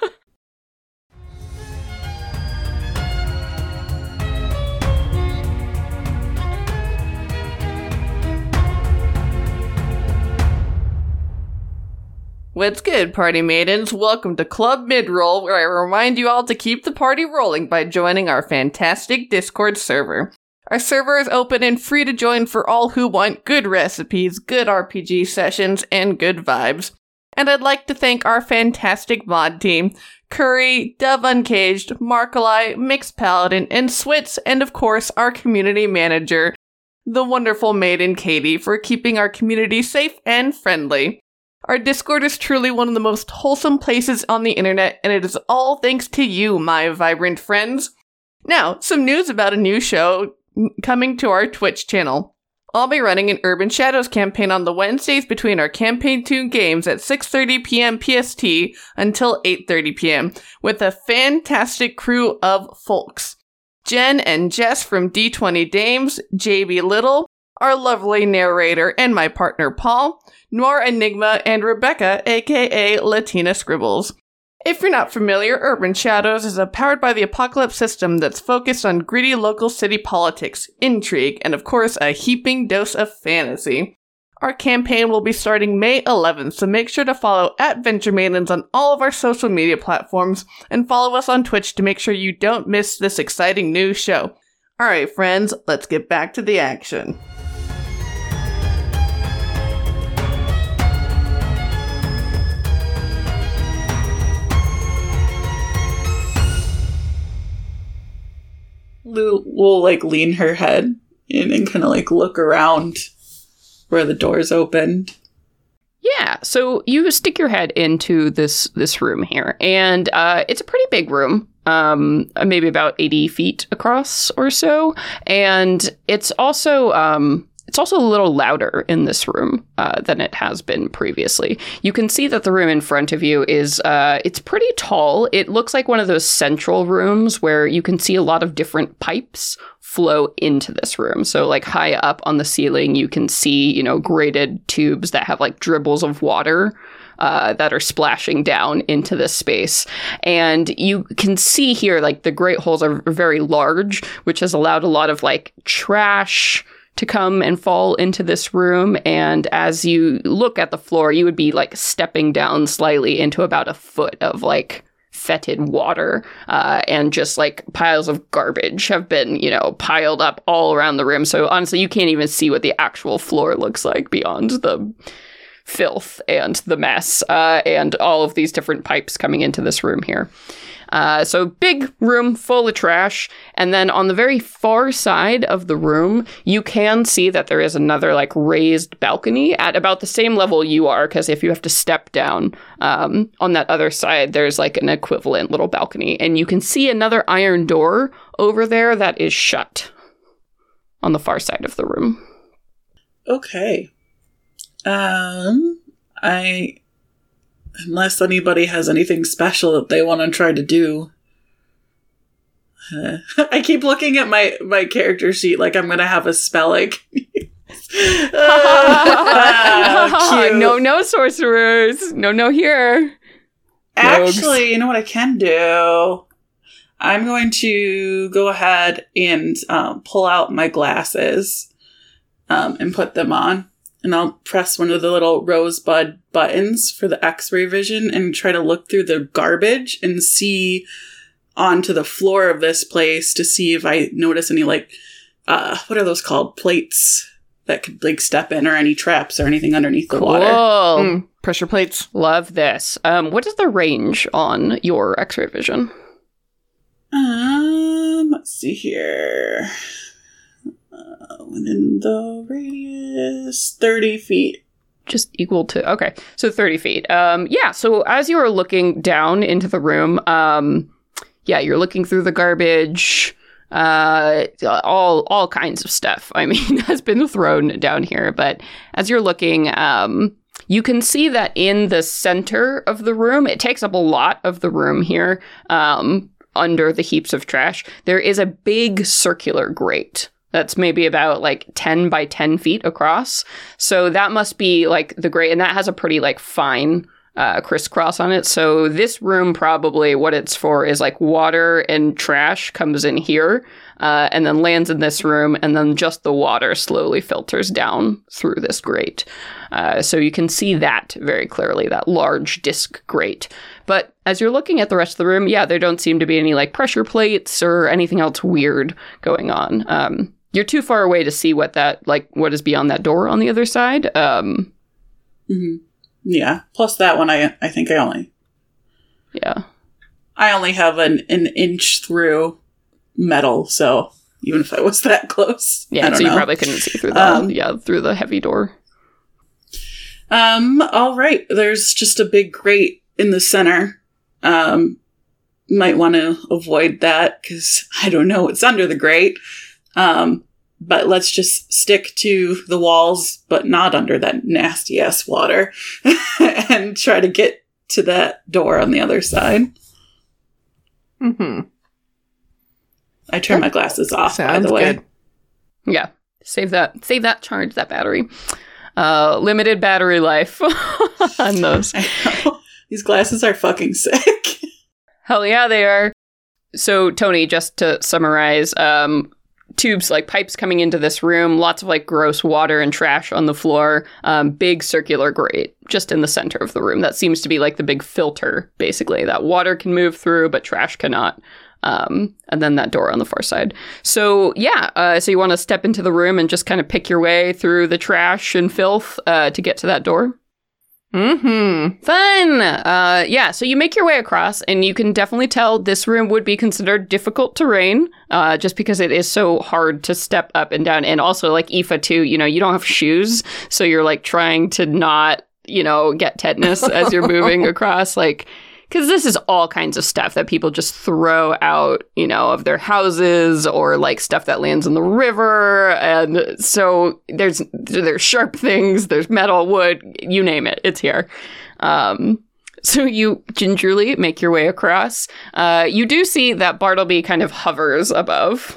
What's good, party maidens? Welcome to Club Midroll, where I remind you all to keep the party rolling by joining our fantastic Discord server. Our server is open and free to join for all who want good recipes, good R P G sessions, and good vibes. And I'd like to thank our fantastic mod team, Curry, Dove Uncaged, Markali, Mixed Paladin, and Switz, and of course our community manager, the wonderful maiden Katie, for keeping our community safe and friendly. Our Discord is truly one of the most wholesome places on the internet, and it is all thanks to you, my vibrant friends. Now, some news about a new show coming to our Twitch channel. I'll be running an Urban Shadows campaign on the Wednesdays between our campaign tune games at six thirty p.m. P S T until eight thirty p.m. with a fantastic crew of folks. Jen and Jess from D twenty Dames, J B Little, our lovely narrator and my partner Paul, Noir Enigma, and Rebecca, aka Latina Scribbles. If you're not familiar, Urban Shadows is a powered by the Apocalypse system that's focused on gritty local city politics, intrigue, and of course a heaping dose of fantasy. Our campaign will be starting May eleventh, so make sure to follow at Venture Maidens on all of our social media platforms and follow us on Twitch to make sure you don't miss this exciting new show. Alright friends, let's get back to the action. Lou will, like, lean her head in and kind of, like, look around where the door's opened. Yeah, so you stick your head into this this room here, and uh, it's a pretty big room, um, maybe about eighty feet across or so, and it's also... Um, It's also a little louder in this room uh, than it has been previously. You can see that the room in front of you is, uh, it's pretty tall. It looks like one of those central rooms where you can see a lot of different pipes flow into this room. So like high up on the ceiling, you can see, you know, grated tubes that have like dribbles of water Uh, that are splashing down into this space. And you can see here, like, the grate holes are very large, which has allowed a lot of, like, trash to come and fall into this room. And as you look at the floor, you would be, like, stepping down slightly into about a foot of, like, fetid water. Uh, and just, like, piles of garbage have been, you know, piled up all around the room. So, honestly, you can't even see what the actual floor looks like beyond the filth and the mess, uh, and all of these different pipes coming into this room here. Uh, so big room full of trash, and then on the very far side of the room, you can see that there is another like raised balcony at about the same level you are, because if you have to step down um, on that other side, there's like an equivalent little balcony, and you can see another iron door over there that is shut on the far side of the room. Okay. Um, I... Unless anybody has anything special that they want to try to do. Uh, I keep looking at my, my character sheet like I'm going to have a spell like... uh, no, no sorcerers. No, no here. Actually, you know what I can do? I'm going to go ahead and um, pull out my glasses um, and put them on. And I'll press one of the little rosebud buttons for the x-ray vision and try to look through the garbage and see onto the floor of this place to see if I notice any, like, uh, what are those called? Plates that could, like, step in, or any traps or anything underneath the cool. water. Mm, pressure plates. Love this. Um, what is the range on your x-ray vision? Um, let's see here. Uh, within the radius, thirty feet. Just equal to, okay, so thirty feet. Um, yeah, so as you are looking down into the room, um, yeah, you're looking through the garbage, uh, all all kinds of stuff, I mean, has been thrown down here. But as you're looking, um, you can see that in the center of the room, it takes up a lot of the room here, um, under the heaps of trash, there is a big circular grate. That's maybe about like ten by ten feet across. So that must be like the grate, and that has a pretty like fine uh, crisscross on it. So this room probably what it's for is like water and trash comes in here uh, and then lands in this room, and then just the water slowly filters down through this grate. Uh, so you can see that very clearly, that large disc grate. But as you're looking at the rest of the room, yeah, there don't seem to be any like pressure plates or anything else weird going on. Um, You're too far away to see what that, like, what is beyond that door on the other side. Um, mm-hmm. Yeah. Plus that one, I I think I only... Yeah. I only have an, an inch through metal, so even if I was that close, Yeah, I don't so you know. probably couldn't see through the, Um, yeah, through the heavy door. Um, all right. There's just a big grate in the center. Um, might want to avoid that, because I don't know what's under the grate. Um, but let's just stick to the walls, but not under that nasty ass water, and try to get to that door on the other side. Mm-hmm. I turn my glasses off, Sounds by the way. good. Yeah. Save that. Save that charge, that battery. Uh, limited battery life on those. I know. These glasses are fucking sick. Hell yeah, they are. So, Tony, just to summarize, um, tubes, like pipes coming into this room, lots of like gross water and trash on the floor, um, big circular grate just in the center of the room. That seems to be like the big filter, basically, that water can move through, but trash cannot. Um, and then that door on the far side. So, yeah, uh, so you want to step into the room and just kind of pick your way through the trash and filth uh, to get to that door. Mm-hmm. Fun! Uh, yeah, so you make your way across, and you can definitely tell this room would be considered difficult terrain, uh, just because it is so hard to step up and down. And also, like Aoife, too, you know, you don't have shoes, so you're, like, trying to not, you know, get tetanus as you're moving across, like... Because this is all kinds of stuff that people just throw out, you know, of their houses or like stuff that lands in the river. And so there's there's sharp things, there's metal, wood, you name it, it's here. Um, so you gingerly make your way across. Uh, you do see that Bartleby kind of hovers above.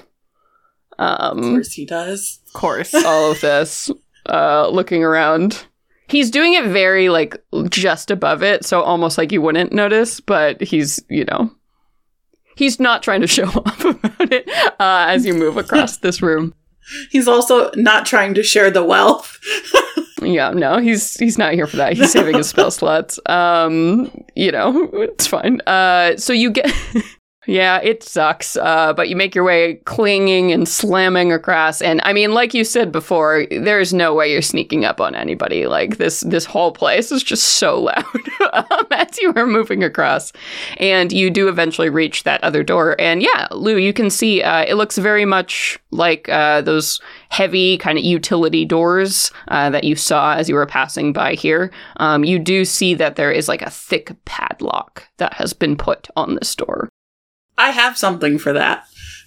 Um, Of course he does. Of course. all of this, uh, looking around. He's doing it very, like, just above it, so almost like you wouldn't notice, but he's, you know, he's not trying to show off about it uh, as you move across this room. He's also not trying to share the wealth. Yeah, no, he's he's not here for that. He's saving his spell slots. Um, you know, it's fine. Uh, so you get... Yeah, it sucks, uh, but you make your way clinging and slamming across, and I mean, like you said before, there's no way you're sneaking up on anybody. Like, this this whole place is just so loud um, as you are moving across, and you do eventually reach that other door, and yeah, Lou, you can see, uh, it looks very much like uh, those heavy kind of utility doors uh, that you saw as you were passing by here. Um, you do see that there is like a thick padlock that has been put on this door. I have something for that.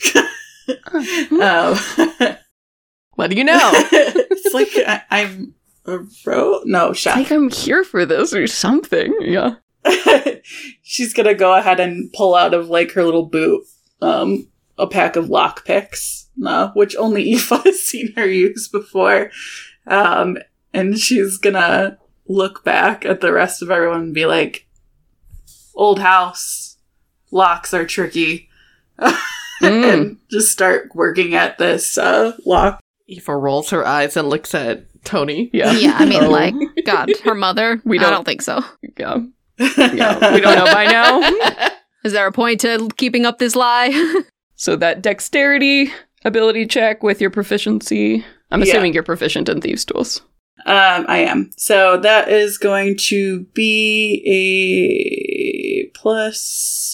um, What do you know? it's like I, I'm a ro- No, It's shut. like I'm here for this or something. Yeah. She's gonna go ahead and pull out of like her little boot um, a pack of lockpicks, uh, which only Aoife has seen her use before. Um, and she's gonna look back at the rest of everyone and be like, "Old house. Locks are tricky." Mm. And just start working at this uh, lock. Aoife rolls her eyes and looks at Tony. Yeah. Yeah, I mean, Oh, like, God, her mother? We I don't- don't think so. Yeah. Yeah. We don't know by now. Is there a point to keeping up this lie? So that dexterity ability check with your proficiency. I'm Yeah. assuming you're proficient in thieves' tools. Um, I am. So that is going to be a plus.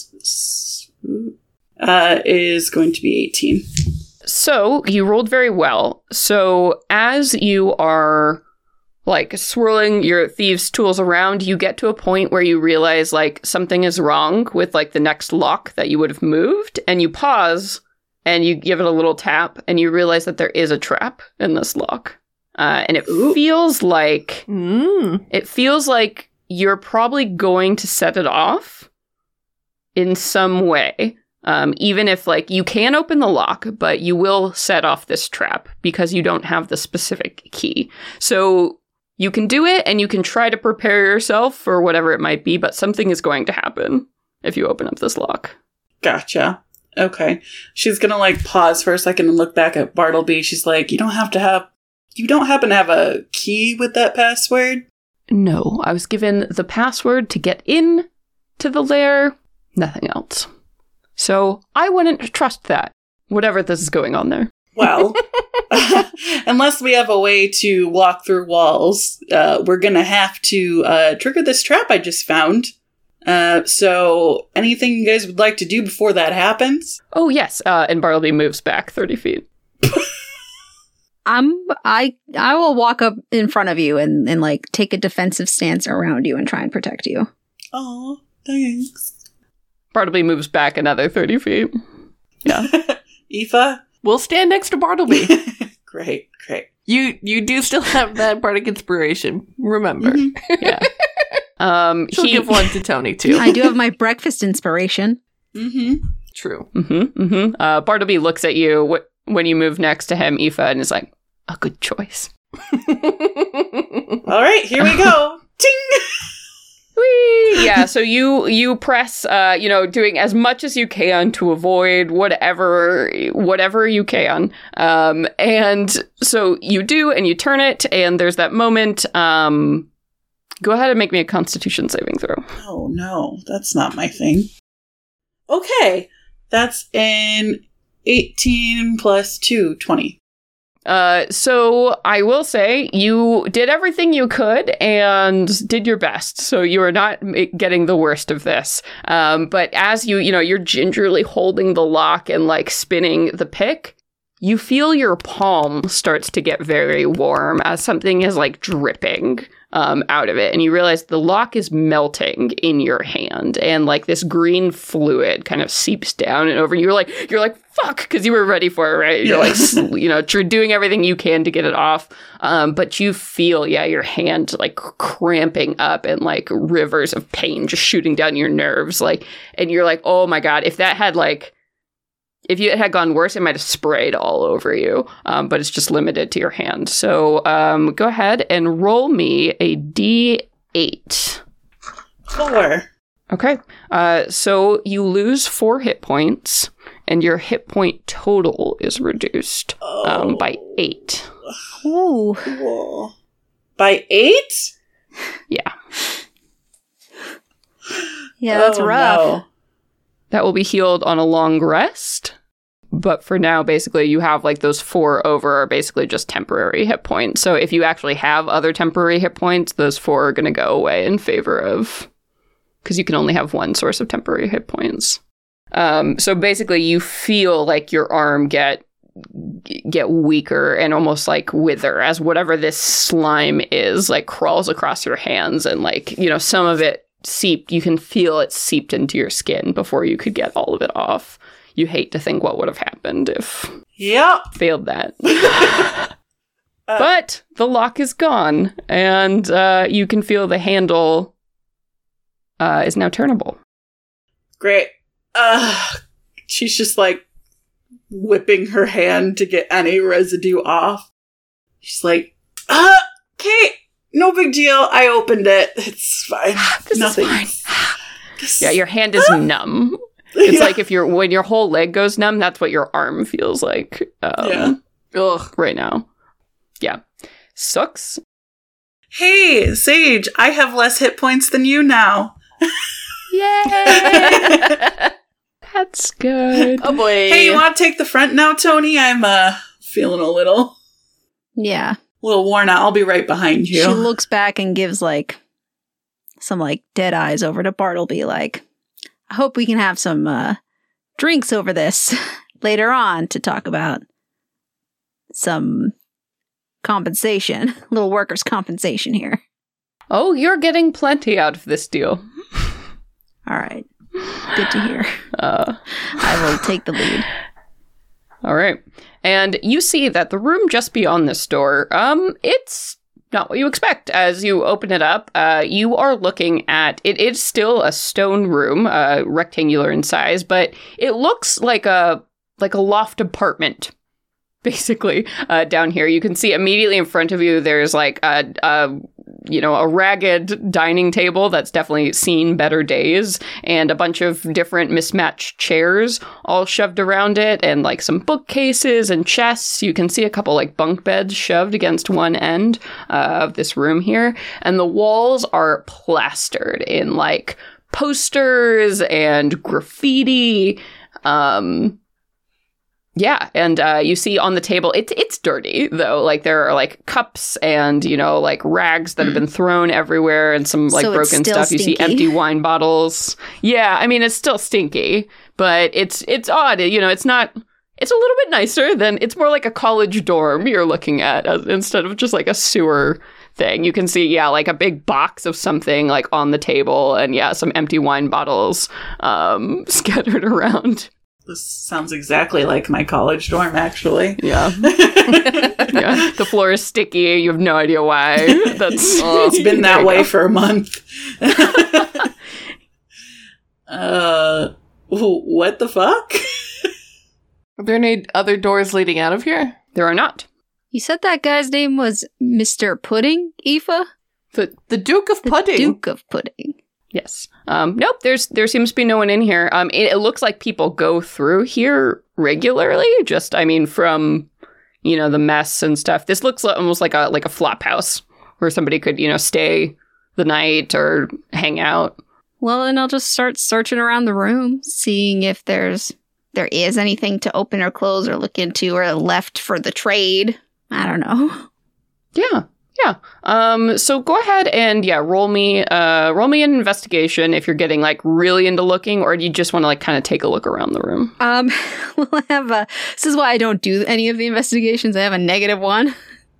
Uh, is going to be eighteen. So you rolled very well. So as you are like swirling your thieves' tools around, you get to a point where you realize like something is wrong with like the next lock that you would have moved, and you pause and you give it a little tap, and you realize that there is a trap in this lock, uh, and it Ooh. feels like Mm. it feels like you're probably going to set it off in some way. Um, even if, like, you can open the lock, but you will set off this trap because you don't have the specific key. So you can do it, and you can try to prepare yourself for whatever it might be, but something is going to happen if you open up this lock. Gotcha. Okay. She's gonna like pause for a second and look back at Bartleby. She's like, "You don't have to have. You don't happen to have a key with that password?" No, I was given the password to get in to the lair, nothing else. So I wouldn't trust that, whatever this is going on there. Well, unless we have a way to walk through walls, uh, we're gonna have to uh, trigger this trap I just found. Uh, so, anything you guys would like to do before that happens? Oh, yes, uh, and Bartleby moves back thirty feet. I'm I I will walk up in front of you and, and like take a defensive stance around you and try and protect you. Oh, thanks. Bartleby moves back another thirty feet. Yeah. Aoife? We'll stand next to Bartleby. Great, great. You you do still have that bardic inspiration. Remember. Mm-hmm. Yeah. Um, She'll he, give one to Tony, too. I do have my breakfast inspiration. Mm-hmm. True. Mm-hmm, mm-hmm. Uh, Bartleby looks at you wh- when you move next to him, Aoife, and is like, a good choice. All right, here we go. Ting! Whee! Yeah, so you you press, uh, you know, doing as much as you can to avoid whatever whatever you can. Um, and so you do, and you turn it, and there's that moment. Um, go ahead and make me a Constitution saving throw. Oh, no, that's not my thing. Okay, that's an eighteen plus two, twenty. Uh, so I will say you did everything you could and did your best. So you are not ma- getting the worst of this. Um, but as you, you know, you're gingerly holding the lock and like spinning the pick, you feel your palm starts to get very warm as something is like dripping um, out of it. And you realize the lock is melting in your hand and like this green fluid kind of seeps down and over. You're like, you're like, fuck, because you were ready for it, right? You're like, you know, you're doing everything you can to get it off. Um, but you feel, yeah, your hand like cramping up and like rivers of pain just shooting down your nerves. Like, and you're like, oh my God, if that had like, if you had gone worse, it might have sprayed all over you, um, but it's just limited to your hand. So um, go ahead and roll me a d eight. Four. Okay. Uh, so you lose four hit points, and your hit point total is reduced um, by eight. Ooh. Cool. By eight? Yeah. Yeah, that's Oh, rough. no. That will be healed on a long rest. But for now, basically, you have like those four over are basically just temporary hit points. So if you actually have other temporary hit points, those four are going to go away in favor of... Because you can only have one source of temporary hit points. Um, so basically, you feel like your arm get get weaker and almost like wither as whatever this slime is like crawls across your hands and like, you know, some of it seeped. You can feel it seeped into your skin before you could get all of it off. You hate to think what would have happened if Yep. failed that. But the lock is gone, and uh, you can feel the handle uh, is now turnable. Great. Uh, she's just like whipping her hand to get any residue off. She's like, uh, okay, no big deal. I opened it. It's fine. This Nothing. is fine. This- Yeah, your hand is numb. It's Yeah. like if you're when your whole leg goes numb, that's what your arm feels like um, Yeah. Ugh. right now. Yeah. Sucks. Hey, Sage, I have less hit points than you now. Yay! That's good. Oh boy. Hey, you want to take the front now, Tony? I'm uh feeling a little, Yeah. little worn out. I'll be right behind you. She looks back and gives like some like dead eyes over to Bartleby, like, I hope we can have some uh, drinks over this later on to talk about some compensation, little workers' compensation here. Oh, you're getting plenty out of this deal. All right. Good to hear. Uh, I will take the lead. all right. And you see that the room just beyond this door, um, it's not what you expect. As you open it up, uh, you are looking at, it is still a stone room, uh, rectangular in size, but it looks like a, like a loft apartment. Basically, uh, down here, you can see immediately in front of you, there's like a, a, you know, a ragged dining table that's definitely seen better days, and a bunch of different mismatched chairs all shoved around it, and like some bookcases and chests. You can see a couple like bunk beds shoved against one end uh, of this room here, and the walls are plastered in like posters and graffiti. Um, Yeah, and uh, you see on the table, it's it's dirty, though. Like, there are, like, cups and, you know, like, rags that have been thrown everywhere and some, like, So it's broken still stuff. You see stinky. empty wine bottles. Yeah, I mean, it's still stinky, but it's it's odd. You know, it's not... It's a little bit nicer than... It's more like a college dorm you're looking at as, instead of just, like, a sewer thing. You can see, yeah, like, a big box of something, like, on the table and, yeah, some empty wine bottles um, scattered around. This sounds exactly like my college dorm, actually. Yeah. Yeah. The floor is sticky. You have no idea why. That's Oh, it's been that way for a month. uh, what the fuck? Are there any other doors leading out of here? There are not. You said that guy's name was Mister Pudding, Aoife? The, The Duke of The Pudding. Duke of Pudding. yes. Um, nope. There's there seems to be no one in here. Um, it, it looks like people go through here regularly. Just, I mean, from you know the mess and stuff. This looks like, almost like a like a flop house where somebody could you know stay the night or hang out. Well, then I'll just start searching around the room, seeing if there's there is anything to open or close or look into or left for the trade. I don't know. Yeah. Yeah. Um, so go ahead and yeah, roll me uh roll me an investigation if you're getting like really into looking, or do you just want to like kind of take a look around the room? Um, well, I have a. This is why I don't do any of the investigations. I have a negative one.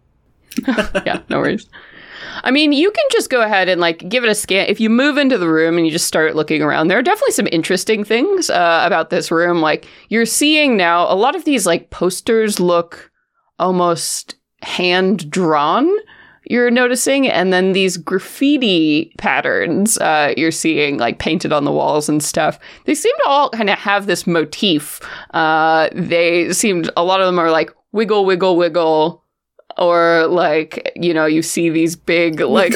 Yeah, no worries. I mean, you can just go ahead and like give it a scan. If you move into the room and you just start looking around, there are definitely some interesting things uh, about this room. Like you're seeing now, a lot of these like posters look almost hand drawn. You're noticing, and then these graffiti patterns uh, you're seeing like painted on the walls and stuff. They seem to all kind of have this motif. Uh, they seemed a lot of them are like wiggle, wiggle, wiggle. Or like, you know, you see these big, like,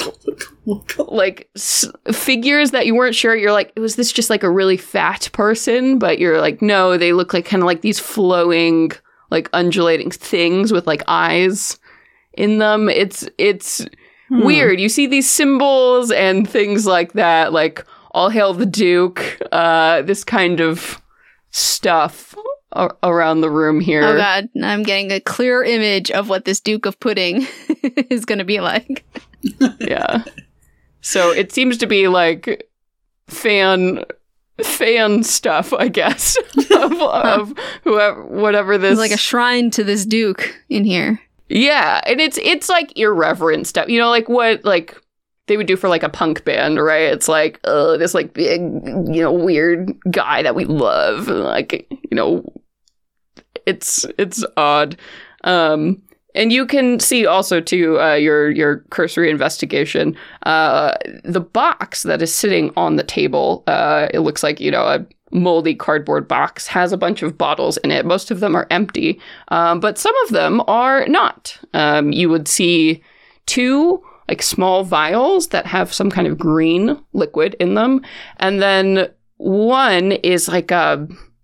like s- figures that you weren't sure. You're like, was this just like a really fat person? But you're like, no, they look like kind of like these flowing, like undulating things with like eyes in them. It's, it's hmm. weird. You see these symbols and things like that, like all hail the Duke, uh, this kind of stuff a- around the room here. Oh god, I'm getting a clear image of what this Duke of Pudding is going to be like. Yeah. So it seems to be like fan fan stuff, I guess, of, of whoever, whatever this. There's like a shrine to this Duke in here. Yeah, and it's it's like irreverent stuff. You know, like what like they would do for like a punk band, right? It's like, uh, this like big, you know, weird guy that we love. Like, you know, it's it's odd. Um, and you can see also too, uh, your your cursory investigation, uh, the box that is sitting on the table. Uh, it looks like, you know, a moldy cardboard box has a bunch of bottles in it. Most of them are empty, um, but some of them are not. Um, you would see two like small vials that have some kind of green liquid in them. And then one is like a,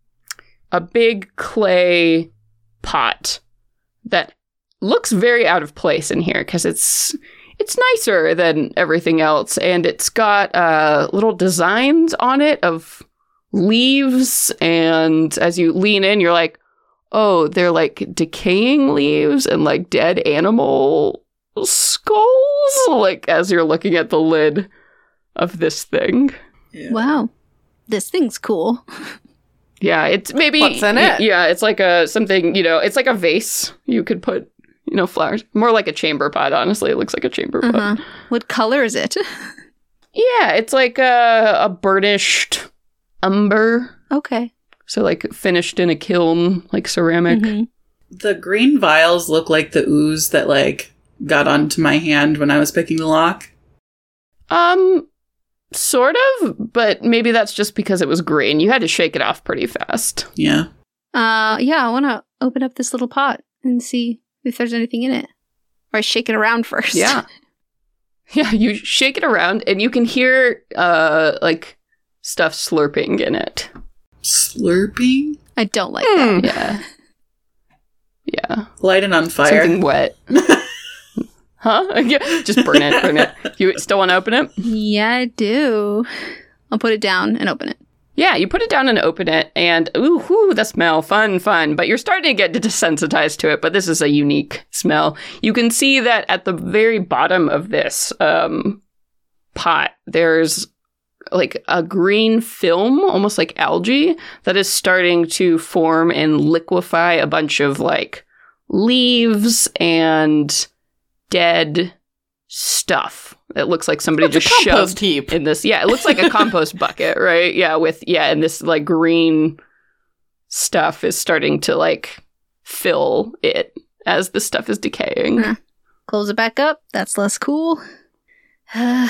a big clay pot that looks very out of place in here because it's, it's nicer than everything else. And it's got uh, little designs on it of leaves. And as you lean in, you're like, oh, they're like decaying leaves and like dead animal skulls, like as you're looking at the lid of this thing. Yeah. Wow. This thing's cool. Yeah, it's maybe What's in it? Yeah, it's like a something, you know, it's like a vase you could put, you know, flowers. More like a chamber pot, honestly. It looks like a chamber pot. Uh-huh. What color is it? Yeah, it's like a, a burnished umber. Okay. So like finished in a kiln, like ceramic. Mm-hmm. The green vials look like the ooze that like got onto my hand when I was picking the lock. Um, sort of, but maybe that's just because it was green. You had to shake it off pretty fast. Yeah. Uh, yeah, I want to open up this little pot and see if there's anything in it. Or I shake it around first. Yeah. Yeah, you shake it around and you can hear, uh, like, stuff slurping in it. Slurping? I don't like Hmm. that. Yeah. Yeah. Light it on fire. Something wet. Huh? Yeah, just burn it, burn it. You still want to open it? Yeah, I do. I'll put it down and open it. Yeah, you put it down and open it, and ooh, whoo, the smell, fun, fun. But you're starting to get desensitized to it, but this is a unique smell. You can see that at the very bottom of this um, pot, there's like a green film, almost like algae, that is starting to form and liquefy a bunch of like leaves and dead stuff. It looks like somebody It's a just compost shoved heap. in this. Yeah, it looks like a compost bucket, right? Yeah, with yeah, and this like green stuff is starting to, like, fill it as the stuff is decaying. Huh. Close it back up. That's less cool. Uh,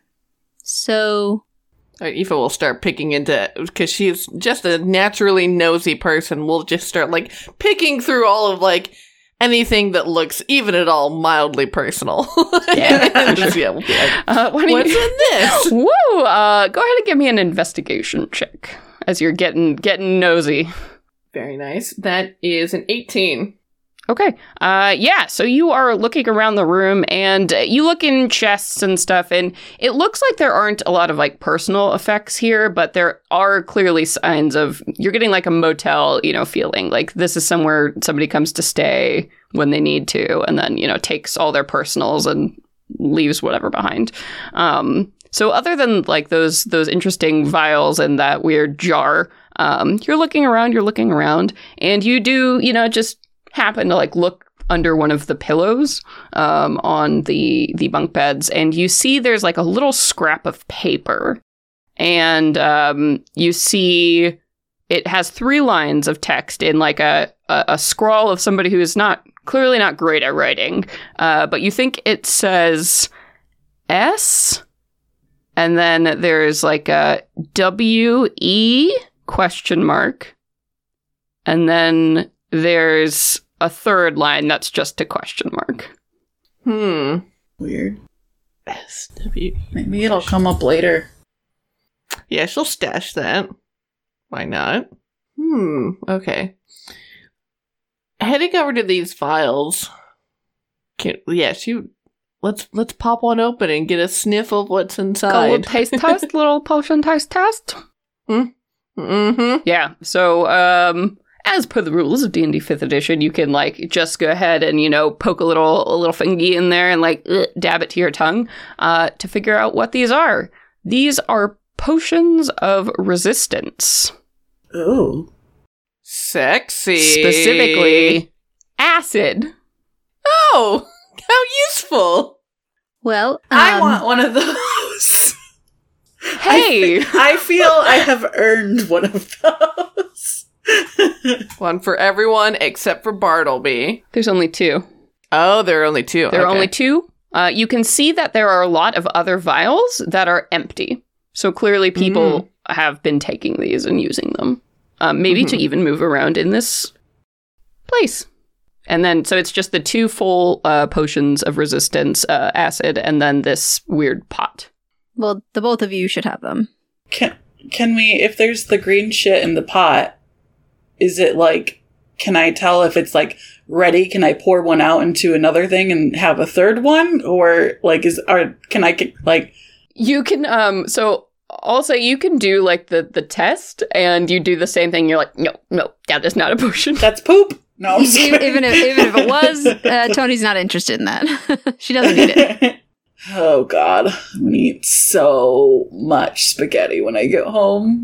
so... All right, Aoife will start picking into, because she's just a naturally nosy person, we'll just start, like, picking through all of, like, anything that looks even at all mildly personal. Yeah. Just, yeah, we'll be like, Uh, why don't what's you- in this? Woo! Uh, go ahead and give me an investigation check as you're getting getting nosy. Very nice. That is an eighteen. Okay. Uh, yeah, so you are looking around the room and uh, you look in chests and stuff, and it looks like there aren't a lot of, like, personal effects here, but there are clearly signs of, you're getting, like, a motel, you know, feeling. Like, this is somewhere somebody comes to stay when they need to, and then, you know, takes all their personals and leaves whatever behind. Um, so other than, like, those those interesting vials and that weird jar, um, you're looking around, you're looking around, and you do, you know, just happen to, like, look under one of the pillows um, on the the bunk beds, and you see there's, like, a little scrap of paper, and um, you see it has three lines of text in, like, a, a, a scrawl of somebody who is not clearly not great at writing, uh, but you think it says S, and then there's, like, a W E question mark, and then there's a third line that's just a question mark. Hmm. Weird. S W. Maybe it'll come up later. Yeah, she'll stash that. Why not? Hmm. Okay. Heading over to these files. Can, yeah, she. Let's let's pop one open and get a sniff of what's A little inside. taste test, little potion taste test. Mm-hmm. Yeah. So, um, as per the rules of D and D fifth edition, you can, like, just go ahead and, you know, poke a little a little fingy in there and, like, ugh, dab it to your tongue uh, to figure out what these are. These are potions of resistance. Oh. Sexy. Specifically, acid. Oh, how useful. Well, um, I want one of those. Hey! I, fe- I feel I have earned one of those. One for everyone except for Bartleby. There's only two. Oh, there are only two. There are Okay. only two. Uh, you can see that there are a lot of other vials that are empty. So clearly people have been taking these and using them. Um, maybe to even move around in this place. And then, so it's just the two full uh, potions of resistance, uh, acid, and then this weird pot. well, the both of you should have them. Can can we, if there's the green shit in the pot, is it like, can I tell if it's like ready? Can I pour one out into another thing and have a third one? Or like, is, are, can I get like, You can, um, so also you can do like the, the test and you do the same thing. You're like, no, no, that is not a potion. that's poop? No, I'm E- sorry. even if even if it was, uh, Tony's not interested in that. She doesn't need it. Oh god, I'm gonna eat so much spaghetti when I get home.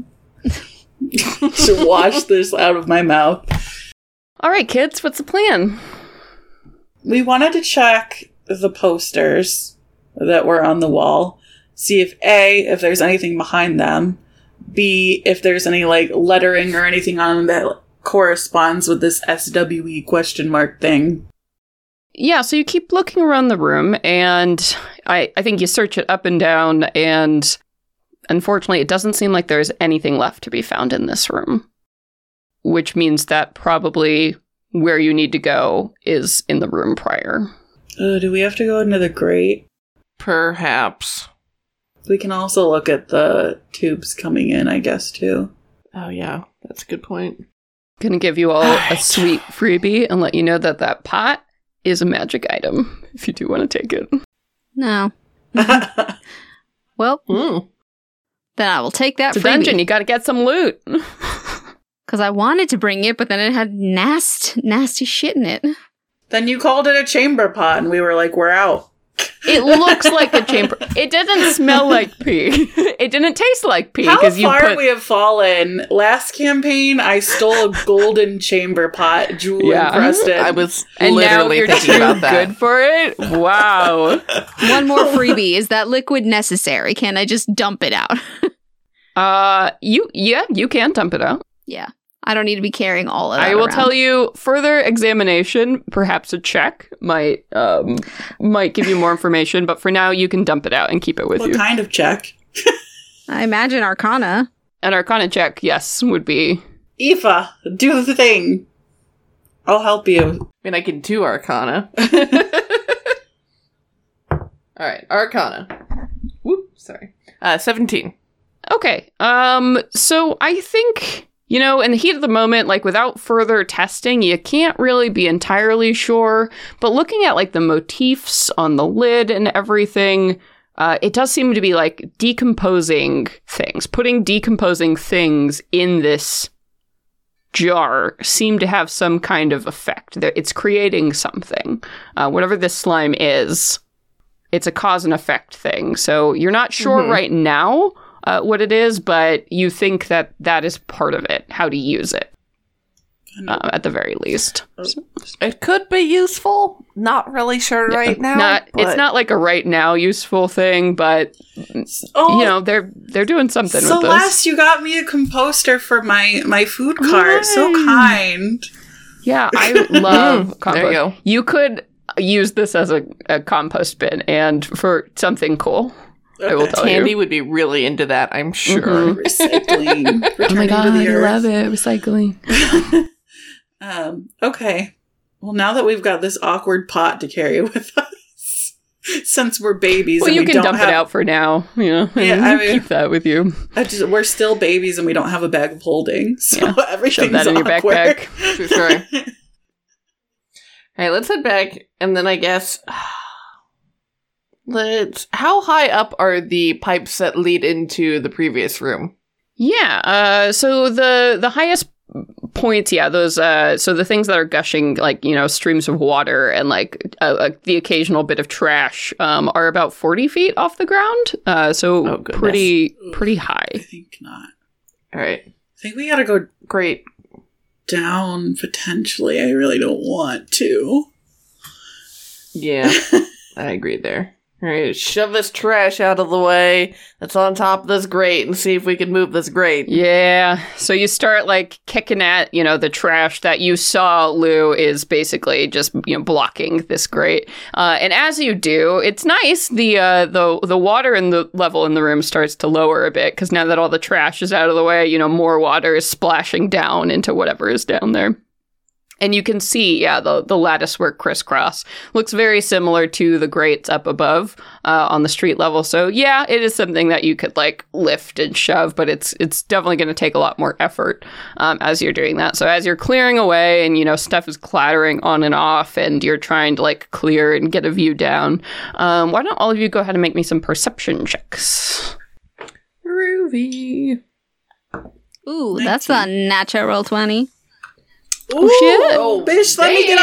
Should wash this out of my mouth. All right, kids, what's the plan? We wanted to check the posters that were on the wall. See if A, if there's anything behind them. B, if there's any like lettering or anything on them that corresponds with this S W E question mark thing. Yeah, so you keep looking around the room, and I, I think you search it up and down, and unfortunately, it doesn't seem like there's anything left to be found in this room. Which means that probably where you need to go is in the room prior. Uh, do we have to go into the grate? Perhaps. We can also look at the tubes coming in, I guess, too. Oh, yeah. That's a good point. Gonna give you all a Alright. sweet freebie and let you know that that pot is a magic item, if you do want to take it. No. Well, Mm. then I will take that It's a dungeon, freebie. you gotta get some loot. Because I wanted to bring it, but then it had nast, nasty shit in it. Then you called it a chamber pot, and we were like, we're out. It looks like a chamber. It didn't smell like pee. It didn't taste like pee How because you far put. we have fallen. Last campaign, I stole a golden chamber pot, jewel Yeah. encrusted. I was and now literally you're thinking too about that. good for it. Wow. One more freebie. Is that liquid necessary? Can I just dump it out? Uh, you yeah, you can dump it out. Yeah. I don't need to be carrying all of that I will around. tell you, further examination, perhaps a check might um, might give you more information, but for now you can dump it out and keep it with What you. kind of check? I imagine Arcana. An Arcana check, yes, would be... Aoife, do the thing. I'll help you. I mean, I can do Arcana. Alright, Arcana. Whoop, sorry. Uh, seventeen. Okay, um, so I think, you know, in the heat of the moment, like, without further testing, you can't really be entirely sure, but looking at, like, the motifs on the lid and everything, uh, it does seem to be, like, decomposing things. Putting decomposing things in this jar seem to have some kind of effect. It's creating something. Uh, whatever this slime is, it's a cause and effect thing. So you're not sure Mm-hmm. right now uh, what it is, but you think that that is part of it, how to use it, uh, at the very least. It could be useful. Not really sure right now. Not, but it's not like a right now useful thing, but Oh, you know they're they're doing something with this. Celeste, you got me a composter for my, my food cart. So Nice. kind. Yeah, I love compost. There you go. You could use this as a, a compost bin and for something cool. I will Okay. tell Tandy you. would be really into that, I'm sure. Mhm. Recycling. Oh Returning my god, to the I earth. love it. Recycling. Um, okay. Well, now that we've got this awkward pot to carry with us, since we're babies Well, and you we can don't dump have, it out for now. You know, Yeah, and I mean- keep that with you. I just, we're still babies and we don't have a bag of holding, so Yeah. everything's Shove that in your awkward. backpack. For sure. Alright, let's head back, and then I guess... Let's... How high up are the pipes that lead into the previous room? Yeah. Uh, so the the highest points, yeah, those. Uh, so the things that are gushing, like you know, streams of water and like uh, uh, the occasional bit of trash, um, are about forty feet off the ground. Uh, so Oh, goodness. pretty pretty high. I think not. Alright, I think we gotta go great. down potentially. I really don't want to. Yeah, I agree there. Alright, shove this trash out of the way that's on top of this grate and see if we can move this grate. Yeah. So you start like kicking at, you know, the trash that you saw, Lou, is basically just, you know, blocking this grate. Uh, and as you do, it's nice. The uh, the the water in the level in the room starts to lower a bit because now that all the trash is out of the way, you know, more water is splashing down into whatever is down there. And you can see, yeah, the, the lattice work crisscross looks very similar to the grates up above uh, on the street level. So yeah, it is something that you could like lift and shove, but it's it's definitely going to take a lot more effort um, as you're doing that. So as you're clearing away and, you know, stuff is clattering on and off and you're trying to like clear and get a view down, um, why don't all of you go ahead and make me some perception checks? Groovy. Ooh, that's a natural twenty. Ooh, shit. Oh, bitch, let me get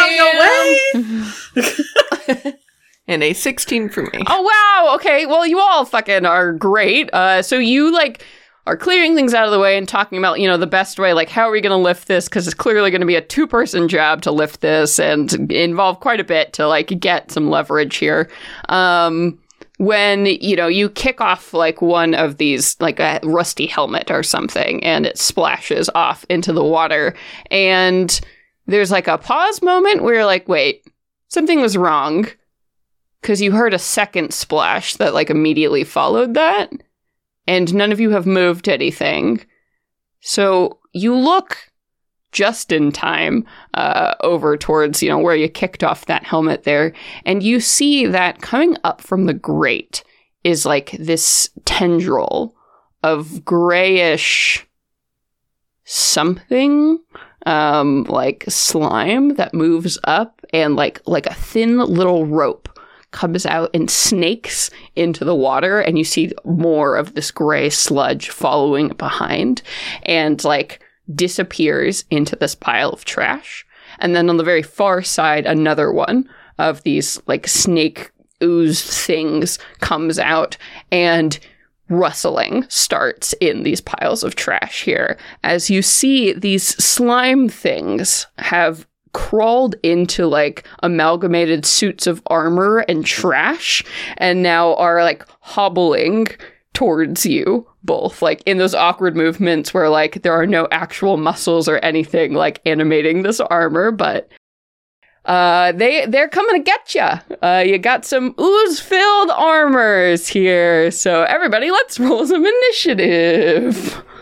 out of your way! And a sixteen for me. Oh, wow. Okay. Well, you all fucking are great. Uh, so you, like, are clearing things out of the way and talking about, you know, the best way, like, how are we going to lift this? Because it's clearly going to be a two-person job to lift this and involve quite a bit to, like, get some leverage here. Um, when, you know, you kick off, like, one of these, like, a rusty helmet or something, and it splashes off into the water, and there's, like, a pause moment where you're like, wait, something was wrong. Because you heard a second splash that, like, immediately followed that. And none of you have moved anything. So you look just in time uh, over towards, you know, where you kicked off that helmet there. And you see that coming up from the grate is, like, this tendril of grayish something. Um, like slime that moves up and, like, like a thin little rope comes out and snakes into the water, and you see more of this gray sludge following behind and like disappears into this pile of trash. And then on the very far side, another one of these like snake ooze things comes out, and rustling starts in these piles of trash here as you see these slime things have crawled into like amalgamated suits of armor and trash and now are like hobbling towards you both, like in those awkward movements where like there are no actual muscles or anything like animating this armor, but uh they they're coming to get you. Uh you got some ooze-filled armors here. So everybody, let's roll some initiative.